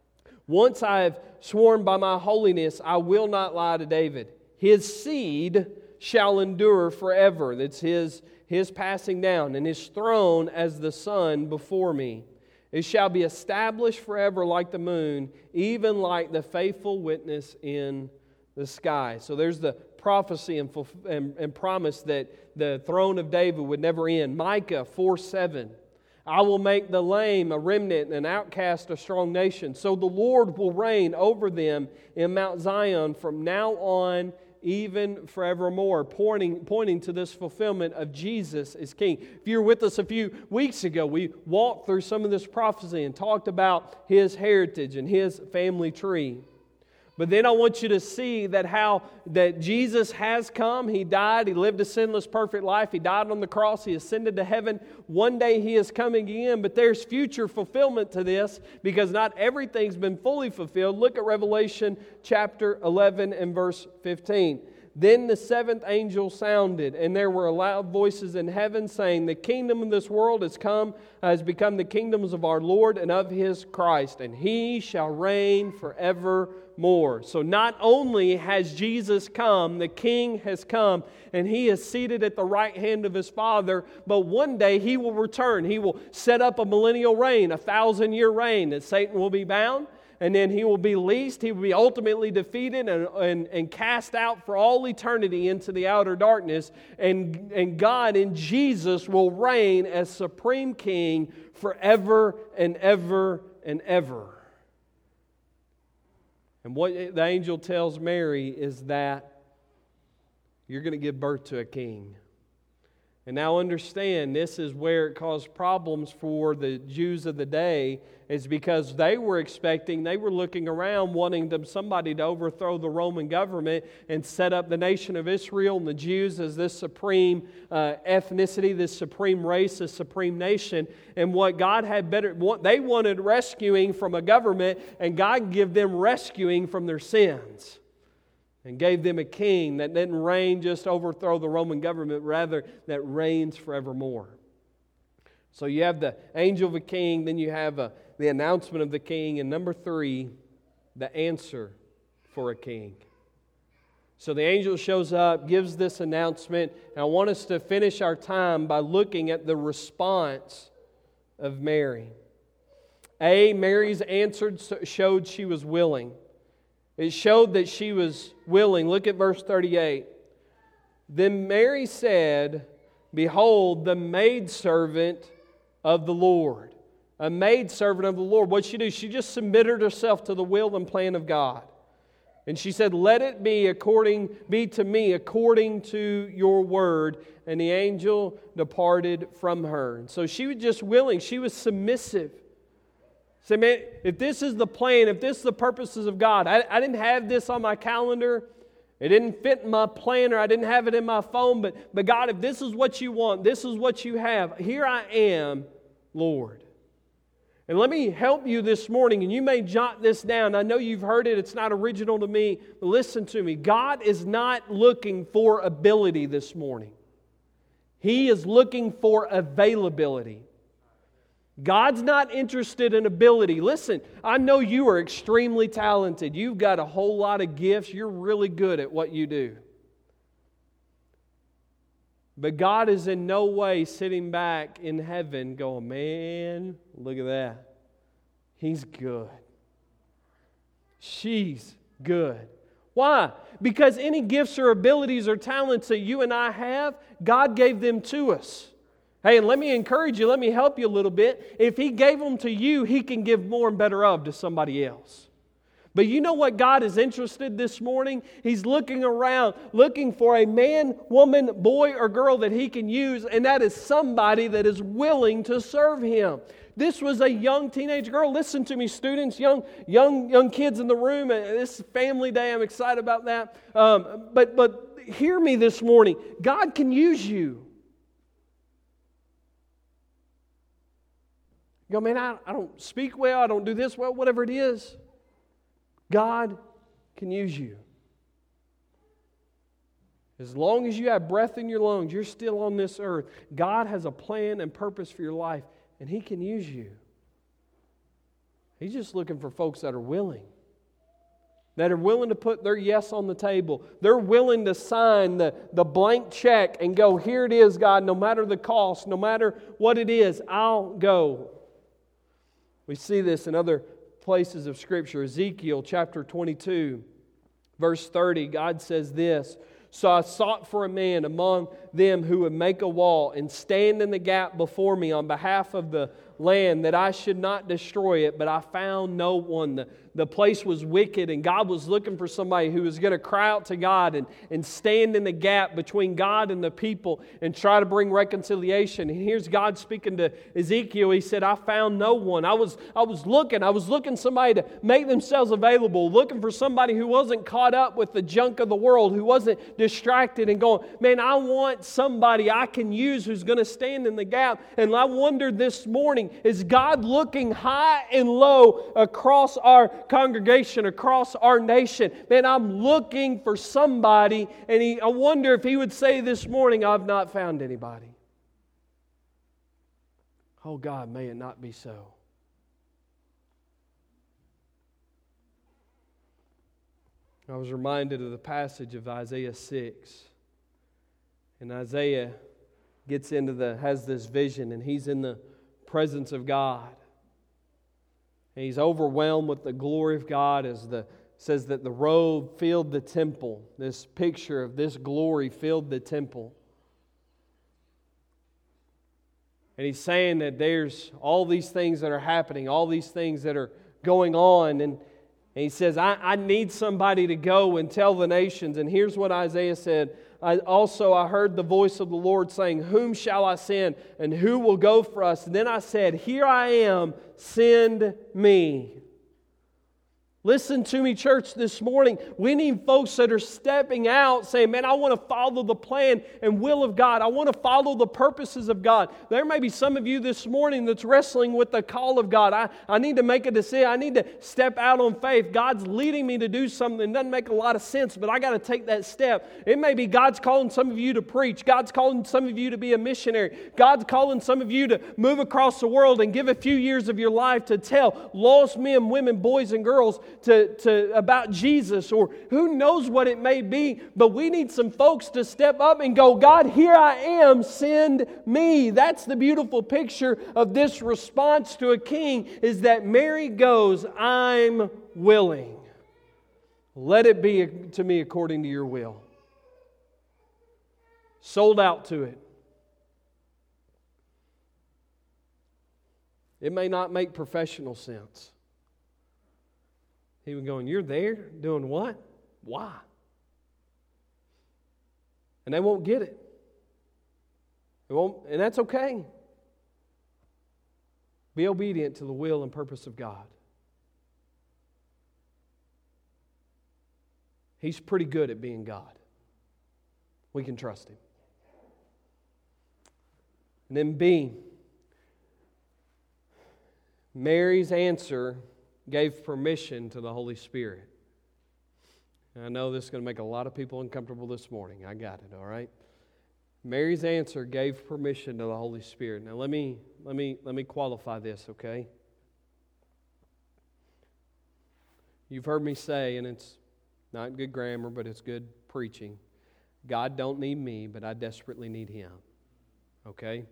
once I have sworn by my holiness, I will not lie to David. His seed shall endure forever. That's his, his passing down, and his throne as the sun before me. It shall be established forever like the moon, even like the faithful witness in the sky. So there's the prophecy and, and, and promise that the throne of David would never end. Micah four seven. I will make the lame a remnant and an outcast a strong nation. So the Lord will reign over them in Mount Zion from now on, even forevermore, pointing, pointing to this fulfillment of Jesus as King. If you were with us a few weeks ago, we walked through some of this prophecy and talked about His heritage and His family tree. But then I want you to see that how that Jesus has come. He died. He lived a sinless, perfect life. He died on the cross. He ascended to heaven. One day He is coming again. But there's future fulfillment to this because not everything's been fully fulfilled. Look at Revelation chapter eleven and verse fifteen. Then the seventh angel sounded, and there were loud voices in heaven saying, the kingdom of this world has come, has become the kingdoms of our Lord and of His Christ, and He shall reign forevermore. So not only has Jesus come, the King has come, and He is seated at the right hand of His Father, but one day He will return. He will set up a millennial reign, a thousand-year reign, that Satan will be bound. And then he will be leased, he will be ultimately defeated and, and, and cast out for all eternity into the outer darkness. And, and God in Jesus will reign as Supreme King forever and ever and ever. And what the angel tells Mary is that you're going to give birth to a king. And now understand, this is where it caused problems for the Jews of the day, is because they were expecting, they were looking around wanting them, somebody to overthrow the Roman government and set up the nation of Israel and the Jews as this supreme uh, ethnicity, this supreme race, this supreme nation. And what God had better, what they wanted rescuing from a government, and God gave them rescuing from their sins. And gave them a king that didn't reign, just overthrow the Roman government, rather that reigns forevermore. So you have the angel of a king, then you have a, the announcement of the king, and number three, the answer for a king. So the angel shows up, gives this announcement, and I want us to finish our time by looking at the response of Mary. A, Mary's answer showed she was willing. It showed that she was willing. Look at verse thirty-eight. Then Mary said, behold, the maidservant of the Lord. A maidservant of the Lord. What did she do? She just submitted herself to the will and plan of God. And she said, let it be according, be to me according to your word. And the angel departed from her. And so she was just willing. She was submissive. Say, man, if this is the plan, if this is the purposes of God, I, I didn't have this on my calendar. It didn't fit in my planner. I didn't have it in my phone. But, but God, if this is what you want, this is what you have, here I am, Lord. And let me help you this morning, and you may jot this down. I know you've heard it. It's not original to me. But listen to me. God is not looking for ability this morning. He is looking for availability. God's not interested in ability. Listen, I know you are extremely talented. You've got a whole lot of gifts. You're really good at what you do. But God is in no way sitting back in heaven going, man, look at that. He's good. She's good. Why? Because any gifts or abilities or talents that you and I have, God gave them to us. Hey, and let me encourage you, let me help you a little bit. If He gave them to you, He can give more and better of to somebody else. But you know what God is interested this morning? He's looking around, looking for a man, woman, boy, or girl that He can use, and that is somebody that is willing to serve Him. This was a young teenage girl. Listen to me, students, young young, young kids in the room. This is family day. I'm excited about that. Um, but, but hear me this morning. God can use you. You go, man, I, I don't speak well, I don't do this well, whatever it is. God can use you. As long as you have breath in your lungs, you're still on this earth. God has a plan and purpose for your life, and He can use you. He's just looking for folks that are willing. That are willing to put their yes on the table. They're willing to sign the, the blank check and go, here it is, God, no matter the cost, no matter what it is, I'll go. We see this in other places of Scripture. Ezekiel chapter twenty-two, verse thirty, God says this, "So I sought for a man among them who would make a wall and stand in the gap before me on behalf of the land, that I should not destroy it, but I found no one." The, the place was wicked, and God was looking for somebody who was going to cry out to God and, and stand in the gap between God and the people and try to bring reconciliation. And here's God speaking to Ezekiel. He said, I found no one. I was, I was looking. I was looking somebody to make themselves available, looking for somebody who wasn't caught up with the junk of the world, who wasn't distracted and going, man, I want somebody I can use who's going to stand in the gap. And I wondered this morning, is God looking high and low across our congregation, across our nation? Man, I'm looking for somebody, and he, I wonder if He would say this morning, I've not found anybody. Oh God, may it not be so. I was reminded of the passage of Isaiah six. And Isaiah gets into the, has this vision, and he's in the presence of God. And he's overwhelmed with the glory of God, as the says that the robe filled the temple. This picture of this glory filled the temple. And he's saying that there's all these things that are happening, all these things that are going on. And, and he says, I, I need somebody to go and tell the nations. And here's what Isaiah said. I, also I heard the voice of the Lord saying, whom shall I send, and who will go for us? And then I said, here I am, send me. Listen to me, church, this morning. We need folks that are stepping out saying, man, I want to follow the plan and will of God. I want to follow the purposes of God. There may be some of you this morning that's wrestling with the call of God. I, I need to make a decision. I need to step out on faith. God's leading me to do something that doesn't make a lot of sense, but I got to take that step. It may be God's calling some of you to preach. God's calling some of you to be a missionary. God's calling some of you to move across the world and give a few years of your life to tell lost men, women, boys, and girls To, to about Jesus, or who knows what it may be, but we need some folks to step up and go, God, here I am, send me. That's the beautiful picture of this response to a king, is that Mary goes, I'm willing. Let it be to me according to your will. Sold out to it. It may not make professional sense. He was going, you're there doing what? Why? And they won't get it. They won't, and that's okay. Be obedient to the will and purpose of God. He's pretty good at being God. We can trust Him. And then B, Mary's answer gave permission to the Holy Spirit. And I know this is going to make a lot of people uncomfortable this morning. I got it, all right? Mary's answer gave permission to the Holy Spirit. Now let me let me let me qualify this, okay? You've heard me say, and it's not good grammar, but it's good preaching, God don't need me, but I desperately need Him. Okay?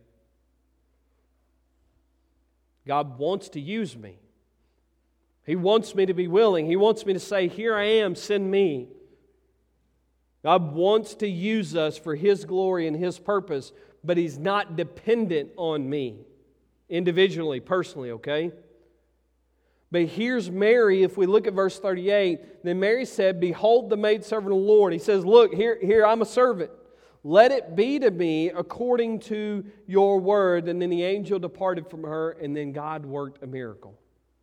God wants to use me. He wants me to be willing. He wants me to say, here I am, send me. God wants to use us for His glory and His purpose, but He's not dependent on me individually, personally, okay? But here's Mary, if we look at verse thirty-eight, then Mary said, "Behold the maidservant of the Lord." He says, look, here, here I'm a servant. Let it be to me according to your word. And then the angel departed from her, and then God worked a miracle.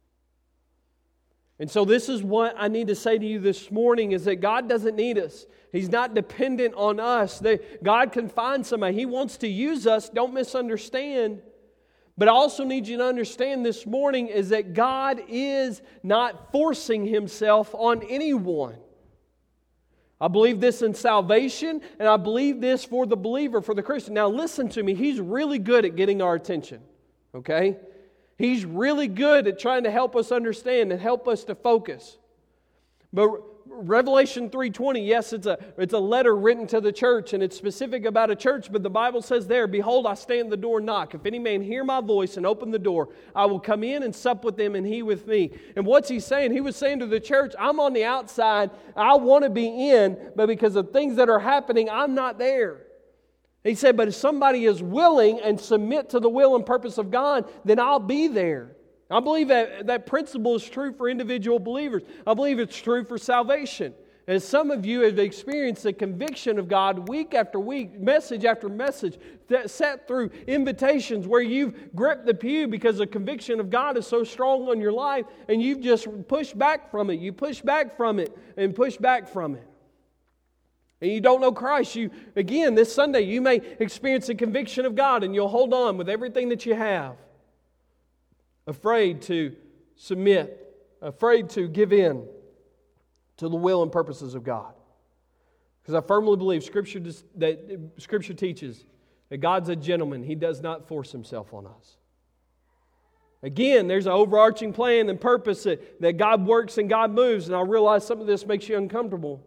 And so this is what I need to say to you this morning, is that God doesn't need us. He's not dependent on us. God can find somebody. He wants to use us. Don't misunderstand. But I also need you to understand this morning is that God is not forcing Himself on anyone. I believe this in salvation, and I believe this for the believer, for the Christian. Now listen to me. He's really good at getting our attention. Okay? He's really good at trying to help us understand and help us to focus. But Revelation three twenty, yes, it's a, it's a letter written to the church, and it's specific about a church, but the Bible says there, "Behold, I stand at the door and knock. If any man hear my voice and open the door, I will come in and sup with them and he with me." And what's he saying? He was saying to the church, I'm on the outside, I want to be in, but because of things that are happening, I'm not there. He said, but if somebody is willing and submit to the will and purpose of God, then I'll be there. I believe that that principle is true for individual believers. I believe it's true for salvation. As some of you have experienced the conviction of God week after week, message after message, that sat through invitations where you've gripped the pew because the conviction of God is so strong on your life, and you've just pushed back from it. You push back from it and push back from it. And you don't know Christ. You again, this Sunday, you may experience the conviction of God, and you'll hold on with everything that you have. Afraid to submit, afraid to give in to the will and purposes of God. Because I firmly believe Scripture that Scripture teaches that God's a gentleman. He does not force Himself on us. Again, there's an overarching plan and purpose that, that God works and God moves, and I realize some of this makes you uncomfortable.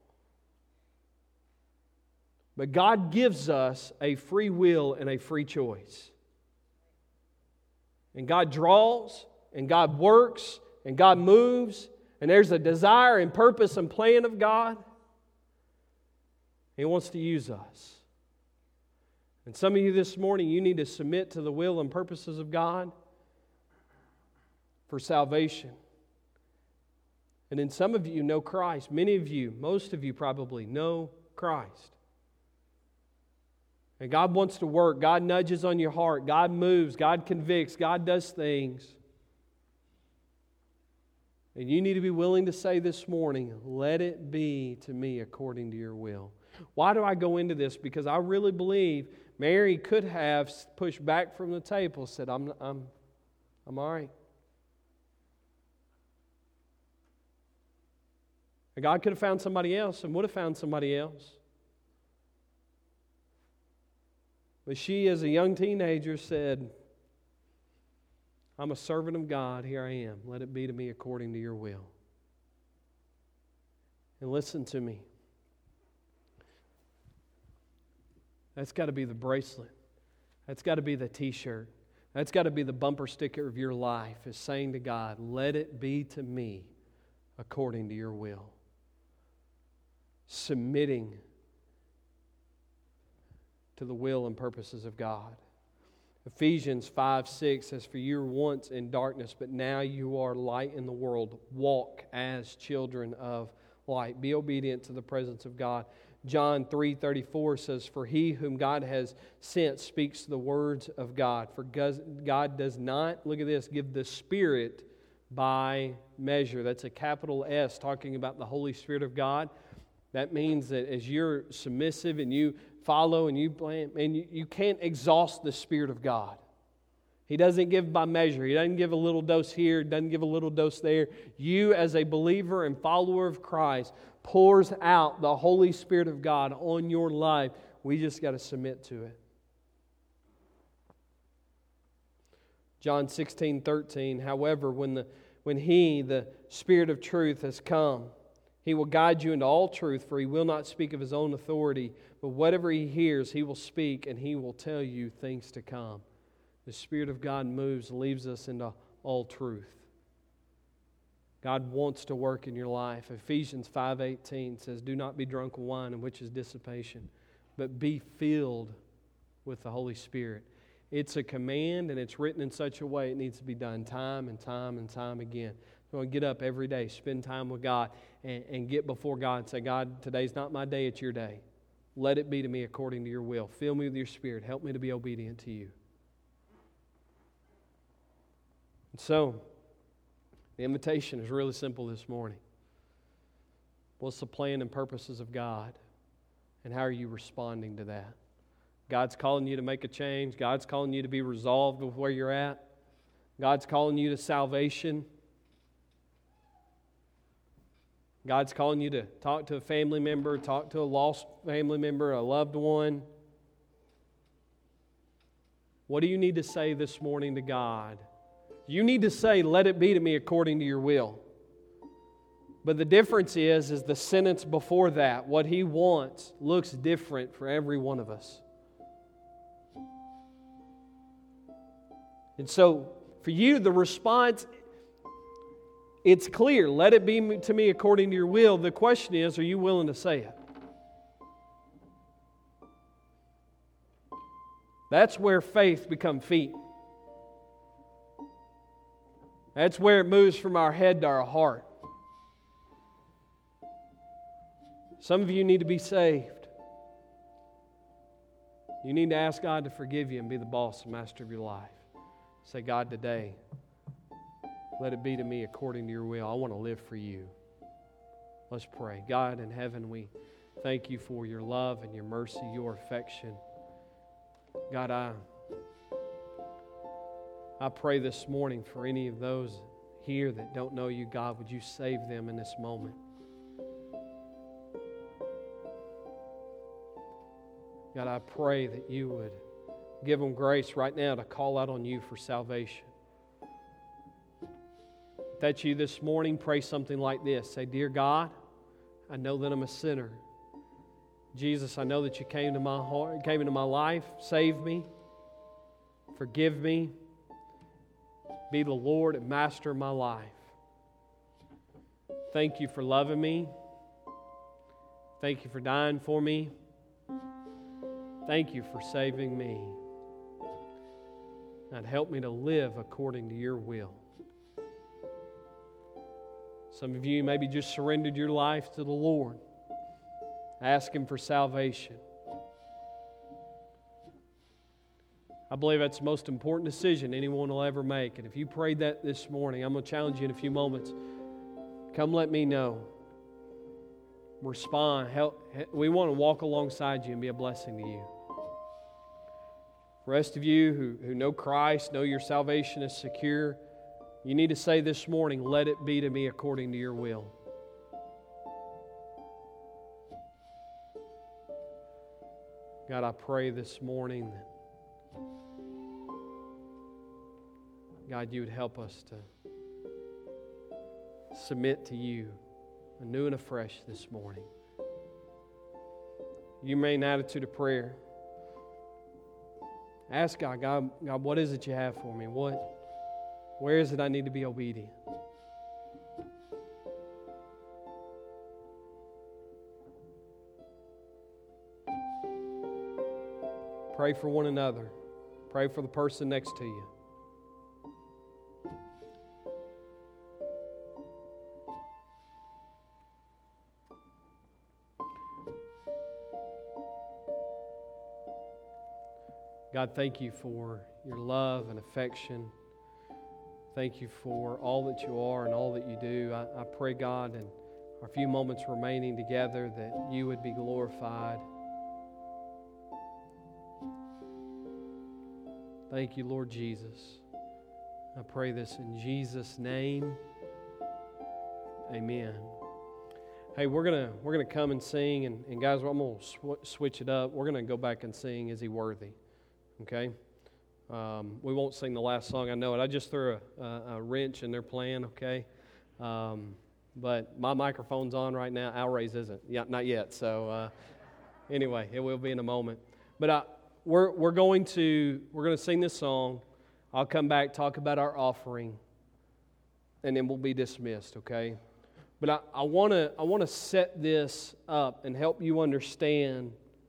But God gives us a free will and a free choice. And God draws, and God works, and God moves, and there's a desire and purpose and plan of God. He wants to use us. And some of you this morning, you need to submit to the will and purposes of God for salvation. And then some of you know Christ. Many of you, most of you probably know Christ. And God wants to work. God nudges on your heart. God moves. God convicts. God does things. And you need to be willing to say this morning, let it be to me according to your will. Why do I go into this? Because I really believe Mary could have pushed back from the table, said, I'm, I'm, I'm all right. And God could have found somebody else and would have found somebody else. But she, as a young teenager, said, I'm a servant of God. Here I am. Let it be to me according to your will. And listen to me. That's got to be the bracelet. That's got to be the t-shirt. That's got to be the bumper sticker of your life, is saying to God, let it be to me according to your will. Submitting to the will and purposes of God. Ephesians five six says, for you were once in darkness, but now you are light in the world. Walk as children of light. Be obedient to the presence of God. John three thirty-four says, for he whom God has sent speaks the words of God. For God does not, look at this, give the Spirit by measure. That's a capital S, talking about the Holy Spirit of God. That means that as you're submissive and you follow and you plan, and you, you can't exhaust the Spirit of God. He doesn't give by measure. He doesn't give a little dose here, doesn't give a little dose there. You, as a believer and follower of Christ, pours out the Holy Spirit of God on your life. We just got to submit to it. John sixteen thirteen, however, when the when He, the Spirit of truth, has come, He will guide you into all truth, for He will not speak of His own authority, but whatever He hears, He will speak, and He will tell you things to come. The Spirit of God moves, leads us into all truth. God wants to work in your life. Ephesians five eighteen says, do not be drunk with wine, in which is dissipation, but be filled with the Holy Spirit. It's a command, and it's written in such a way it needs to be done time and time and time again. So get up every day, spend time with God, and, and get before God and say, God, today's not my day, it's your day. Let it be to me according to your will. Fill me with your Spirit. Help me to be obedient to you. And so, the invitation is really simple this morning. What's the plan and purposes of God? And how are you responding to that? God's calling you to make a change. God's calling you to be resolved with where you're at. God's calling you to salvation. God's calling you to talk to a family member, talk to a lost family member, a loved one. What do you need to say this morning to God? You need to say, let it be to me according to your will. But the difference is, is the sentence before that, what He wants, looks different for every one of us. And so, for you, the response, it's clear. Let it be to me according to your will. The question is, are you willing to say it? That's where faith becomes feet. That's where it moves from our head to our heart. Some of you need to be saved. You need to ask God to forgive you and be the boss and master of your life. Say, God, today, let it be to me according to your will. I want to live for you. Let's pray. God in heaven, we thank you for your love and your mercy, your affection. God, I, I pray this morning for any of those here that don't know you, God, would you save them in this moment? God, I pray that you would give them grace right now to call out on you for salvation. If that's you this morning, pray something like this. Say, dear God, I know that I'm a sinner. Jesus, I know that you came to my heart, came into my life, saved me, forgive me, be the Lord and master of my life. Thank you for loving me. Thank you for dying for me. Thank you for saving me. God, help me to live according to your will. Some of you maybe just surrendered your life to the Lord. Ask Him for salvation. I believe that's the most important decision anyone will ever make. And if you prayed that this morning, I'm going to challenge you in a few moments. Come let me know. Respond. Help. We want to walk alongside you and be a blessing to you. The rest of you who, who know Christ, know your salvation is secure, you need to say this morning, let it be to me according to your will. God, I pray this morning that, God, you would help us to submit to you anew and afresh this morning. You may in attitude of prayer. Ask God, God, God, what is it you have for me? What, where is it I need to be obedient? Pray for one another. Pray for the person next to you. God, thank you for your love and affection. Thank you for all that you are and all that you do. I, I pray, God, in our few moments remaining together, that you would be glorified. Thank you, Lord Jesus. I pray this in Jesus' name. Amen. Hey, we're gonna we're gonna come and sing, and, and guys, I'm gonna sw- switch it up. We're gonna go back and sing "Is He Worthy?" Okay. Um, we won't sing the last song. I know it. I just threw a, a, a wrench in their plan. Okay. Um, but my microphone's on right now. Alray's isn't. Yeah, not yet. So uh, anyway, it will be in a moment. But I, we're we're going to we're going to sing this song. I'll come back, talk about our offering, and then we'll be dismissed, okay? But I, I want to I want to set this up and help you understand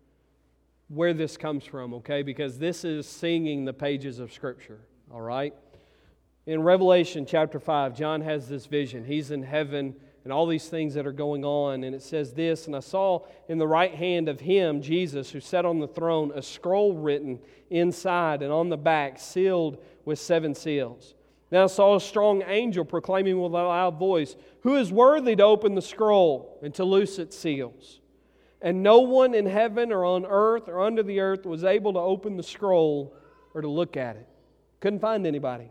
where this comes from, okay? Because this is singing the pages of Scripture, all right? In Revelation chapter five, John has this vision. He's in heaven and all these things that are going on. And it says this, and I saw in the right hand of Him, Jesus, who sat on the throne, a scroll written inside and on the back, sealed with seven seals. Then I saw a strong angel proclaiming with a loud voice, "Who is worthy to open the scroll and to loose its seals?" And no one in heaven or on earth or under the earth was able to open the scroll or to look at it. Couldn't find anybody.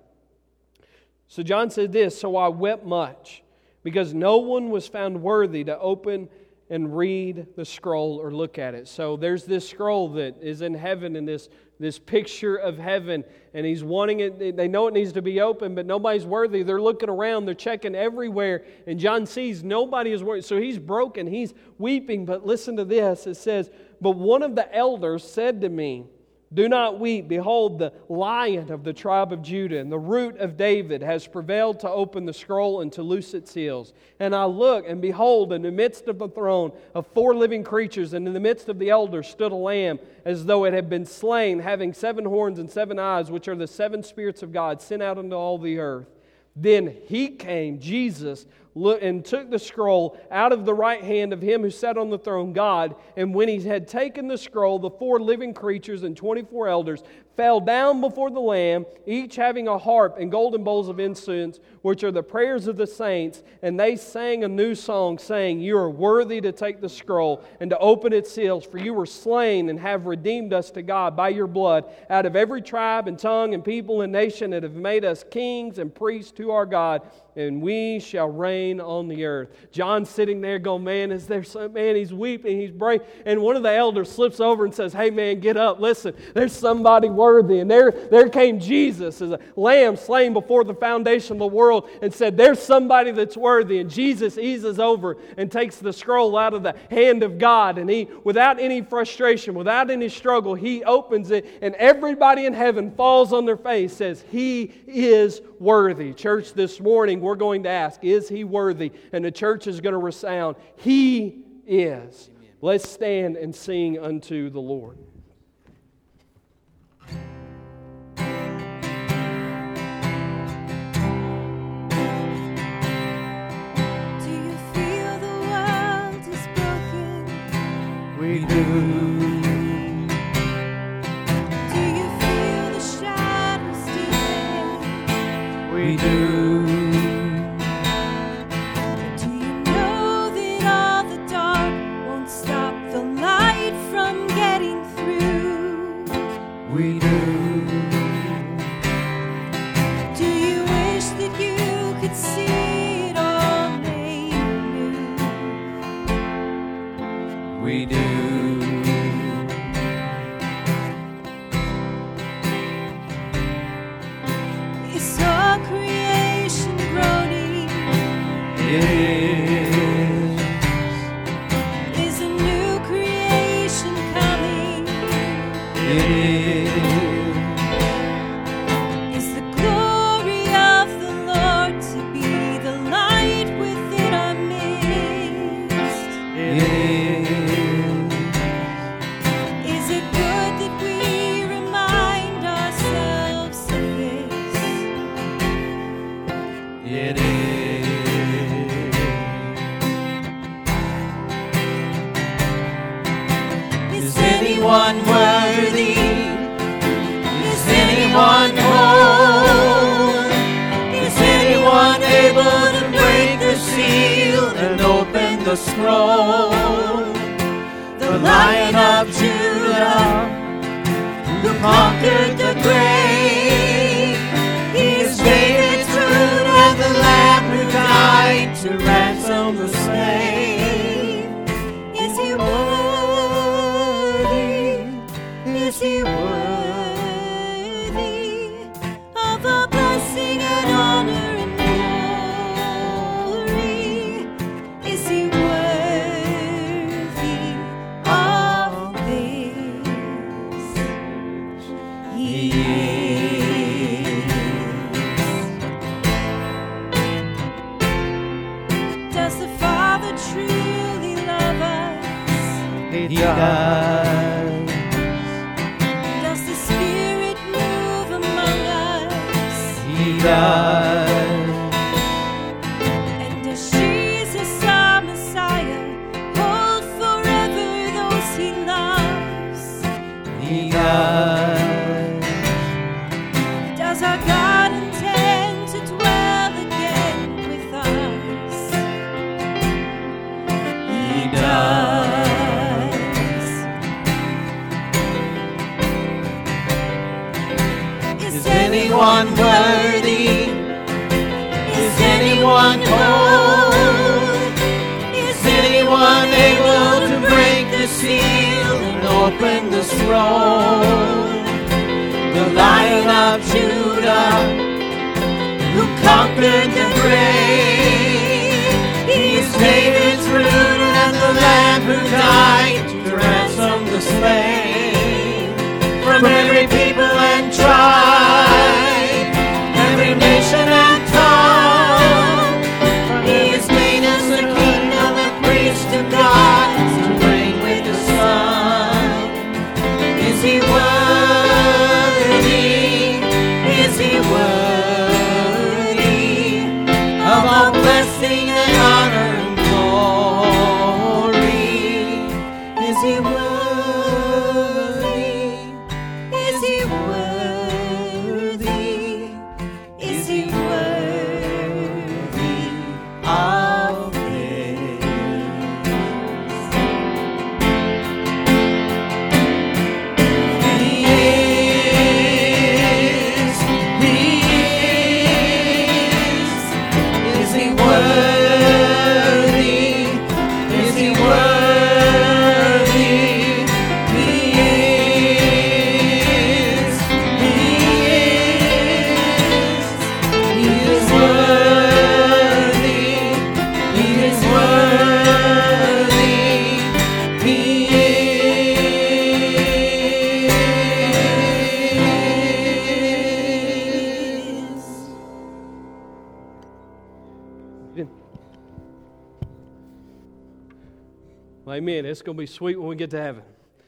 So John said this, "So I wept much, because no one was found worthy to open and read the scroll or look at it." So there's this scroll that is in heaven, and this, this picture of heaven, and he's wanting it. They know it needs to be open, but nobody's worthy. They're looking around, they're checking everywhere, and John sees nobody is worthy. So he's broken, he's weeping, but listen to this. It says, "But one of the elders said to me, 'Do not weep. Behold, the Lion of the tribe of Judah and the Root of David has prevailed to open the scroll and to loose its seals.' And I looked, and behold, in the midst of the throne of four living creatures, and in the midst of the elders stood a lamb, as though it had been slain, having seven horns and seven eyes, which are the seven spirits of God sent out into all the earth. Then He came, Jesus, and took the scroll out of the right hand of Him who sat on the throne, God. And when He had taken the scroll, the four living creatures and twenty-four elders fell down before the Lamb, each having a harp and golden bowls of incense, which are the prayers of the saints. And they sang a new song, saying, 'You are worthy to take the scroll and to open its seals, for You were slain and have redeemed us to God by Your blood out of every tribe and tongue and people and nation, and have made us kings and priests to our God, and we shall reign on the earth.'" John's sitting there going, man, is there some, man, he's weeping, he's breaking. And one of the elders slips over and says, "Hey man, get up, listen, there's somebody worthy." And there, there came Jesus as a lamb slain before the foundation of the world, and said, "There's somebody that's worthy." And Jesus eases over and takes the scroll out of the hand of God, and He, without any frustration, without any struggle, He opens it, and everybody in heaven falls on their face, says, "He is worthy." Church, this morning we're going to ask, is He worthy? And the church is going to resound, He is. Amen. Let's stand and sing unto the Lord. Do you feel the world is broken? We do. Do you feel the shadows deepen? We do. Do you know that all the dark won't stop the light from getting through? We do. Do you wish that you could see it all made new? We do. Is all creation groaning? It is. Is a new creation coming? It is. Is the glory of the Lord to be the light within our midst? It is. Is it good that we remind ourselves of this? It is. Is anyone worthy? Is anyone whole? Is anyone able to break the seal and open the scroll? The Lion of Judah, who conquered the grave, He is David's root and the Lamb who died to ransom the slave. Is He worthy? Is He worthy of all blessing and honor and glory? Is He worthy of this? He is. He He does. does. Does the Spirit move among us? He does. And does Jesus, our Messiah, hold forever those He loves? He does. Does our God intend to dwell again with us? He does. Is Anyone worthy? Is anyone whole? Is anyone able to break the seal and open the scroll? The Lion of Judah, who conquered the grave, He is David's root and the Lamb who died to ransom the slain from every people and tribe, every nation and tongue. He has made us a kingdom and priest to God to reign with the Son. Is He worthy? Is He worthy of all blessing and honor and glory? Is He worthy? Is He worthy? Is He worthy of praise? He is. He is. Is He worthy? Is He worthy? He is. He is. He is worthy. He is worthy. He is. Well, amen. It's going to be sweet when we get to heaven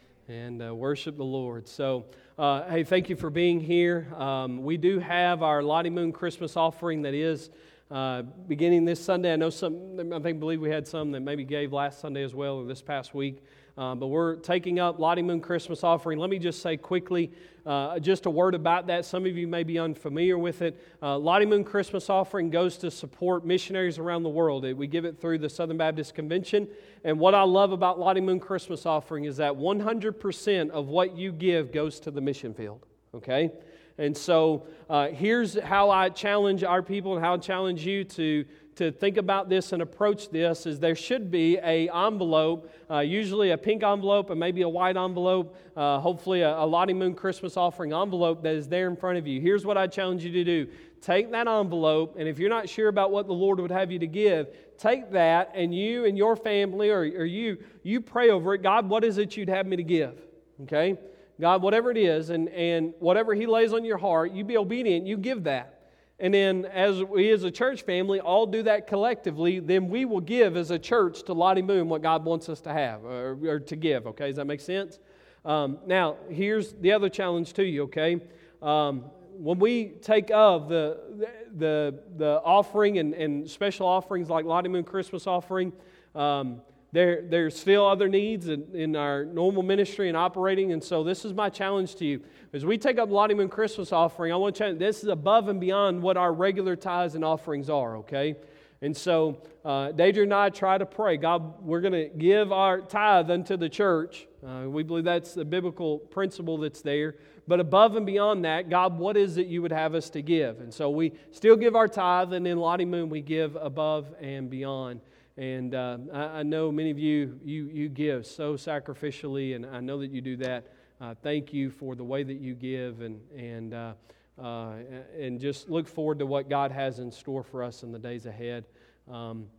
and uh, worship the Lord. So, uh, hey, thank you for being here. Um, we do have our Lottie Moon Christmas offering that is uh, beginning this Sunday. I know some, I think, believe we had some that maybe gave last Sunday as well or this past week. Uh, but we're taking up Lottie Moon Christmas offering. Let me just say quickly, uh, just a word about that. Some of you may be unfamiliar with it. Uh, Lottie Moon Christmas offering goes to support missionaries around the world. We give it through the Southern Baptist Convention. And what I love about Lottie Moon Christmas offering is that one hundred percent of what you give goes to the mission field. Okay? And so uh, here's how I challenge our people and how I challenge you to to think about this and approach this is there should be a envelope, uh, usually a pink envelope and maybe a white envelope, uh, hopefully a, a Lottie Moon Christmas offering envelope that is there in front of you. Here's what I challenge you to do. Take that envelope, and if you're not sure about what the Lord would have you to give, take that and you and your family or, or you, you pray over it. God, what is it you'd have me to give? Okay? God, whatever it is, and, and whatever He lays on your heart, you be obedient, you give that. And then as we as a church family all do that collectively, then we will give as a church to Lottie Moon what God wants us to have or, or to give. Okay, does that make sense? Um, now, here's the other challenge to you, okay? Um, when we take of the the the offering and, and special offerings like Lottie Moon Christmas offering, um, there there's still other needs in, in our normal ministry and operating, and so this is my challenge to you. As we take up Lottie Moon Christmas offering, I want to challenge, this is above and beyond what our regular tithes and offerings are, okay? And so, uh, Deidre and I try to pray, God, we're going to give our tithe unto the church. Uh, we believe that's the biblical principle that's there. But above and beyond that, God, what is it you would have us to give? And so we still give our tithe, and in Lottie Moon we give above and beyond. And uh, I, I know many of you, you, you give so sacrificially, and I know that you do that. Uh, thank you for the way that you give, and and uh, uh, and just look forward to what God has in store for us in the days ahead. Um,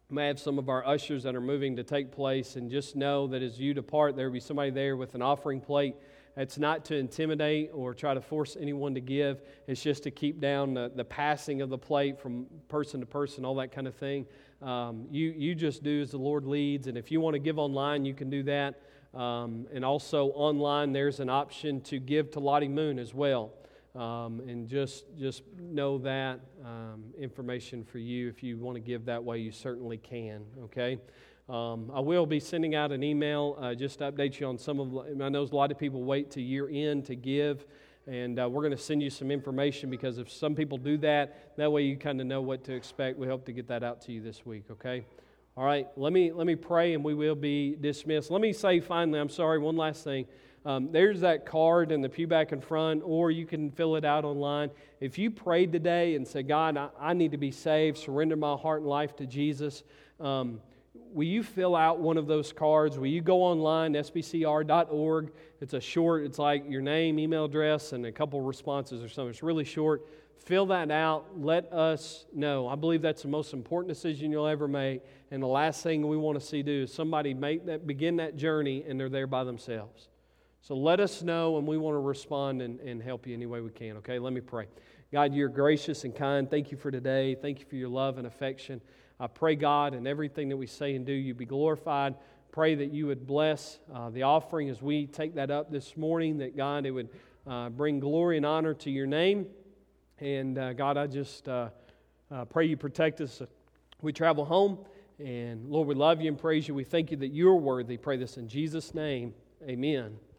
may have some of our ushers that are moving to take place, and just know that as you depart, there will be somebody there with an offering plate. It's not to intimidate or try to force anyone to give. It's just to keep down the, the passing of the plate from person to person, all that kind of thing. Um, you, you just do as the Lord leads, and if you want to give online, you can do that. Um, and also online, there's an option to give to Lottie Moon as well. Um, and just just know that um, information for you. If you want to give that way, you certainly can, okay? Um, I will be sending out an email uh, just to update you on some of, I know a lot of people wait to year end to give, and uh, we're going to send you some information, because if some people do that, that way you kind of know what to expect. We hope to get that out to you this week, okay? All right, let me let me pray and we will be dismissed. Let me say finally, I'm sorry, one last thing. Um, there's that card in the pew back in front, or you can fill it out online. If you prayed today and said, God, I, I need to be saved, surrender my heart and life to Jesus, um, will you fill out one of those cards? Will you go online, S B C R dot org? It's a short, it's like your name, email address, and a couple responses or something. It's really short. Fill that out. Let us know. I believe that's the most important decision you'll ever make. And the last thing we want to see do is somebody make that, begin that journey, and they're there by themselves. So let us know, and we want to respond and, and help you any way we can, okay? Let me pray. God, you're gracious and kind. Thank you for today. Thank you for your love and affection. I pray, God, in everything that we say and do, you be glorified. Pray that you would bless uh, the offering as we take that up this morning, that, God, it would uh, bring glory and honor to your name. And, uh, God, I just uh, uh, pray you protect us as we travel home. And, Lord, we love you and praise you. We thank you that you're worthy. Pray this in Jesus' name. Amen.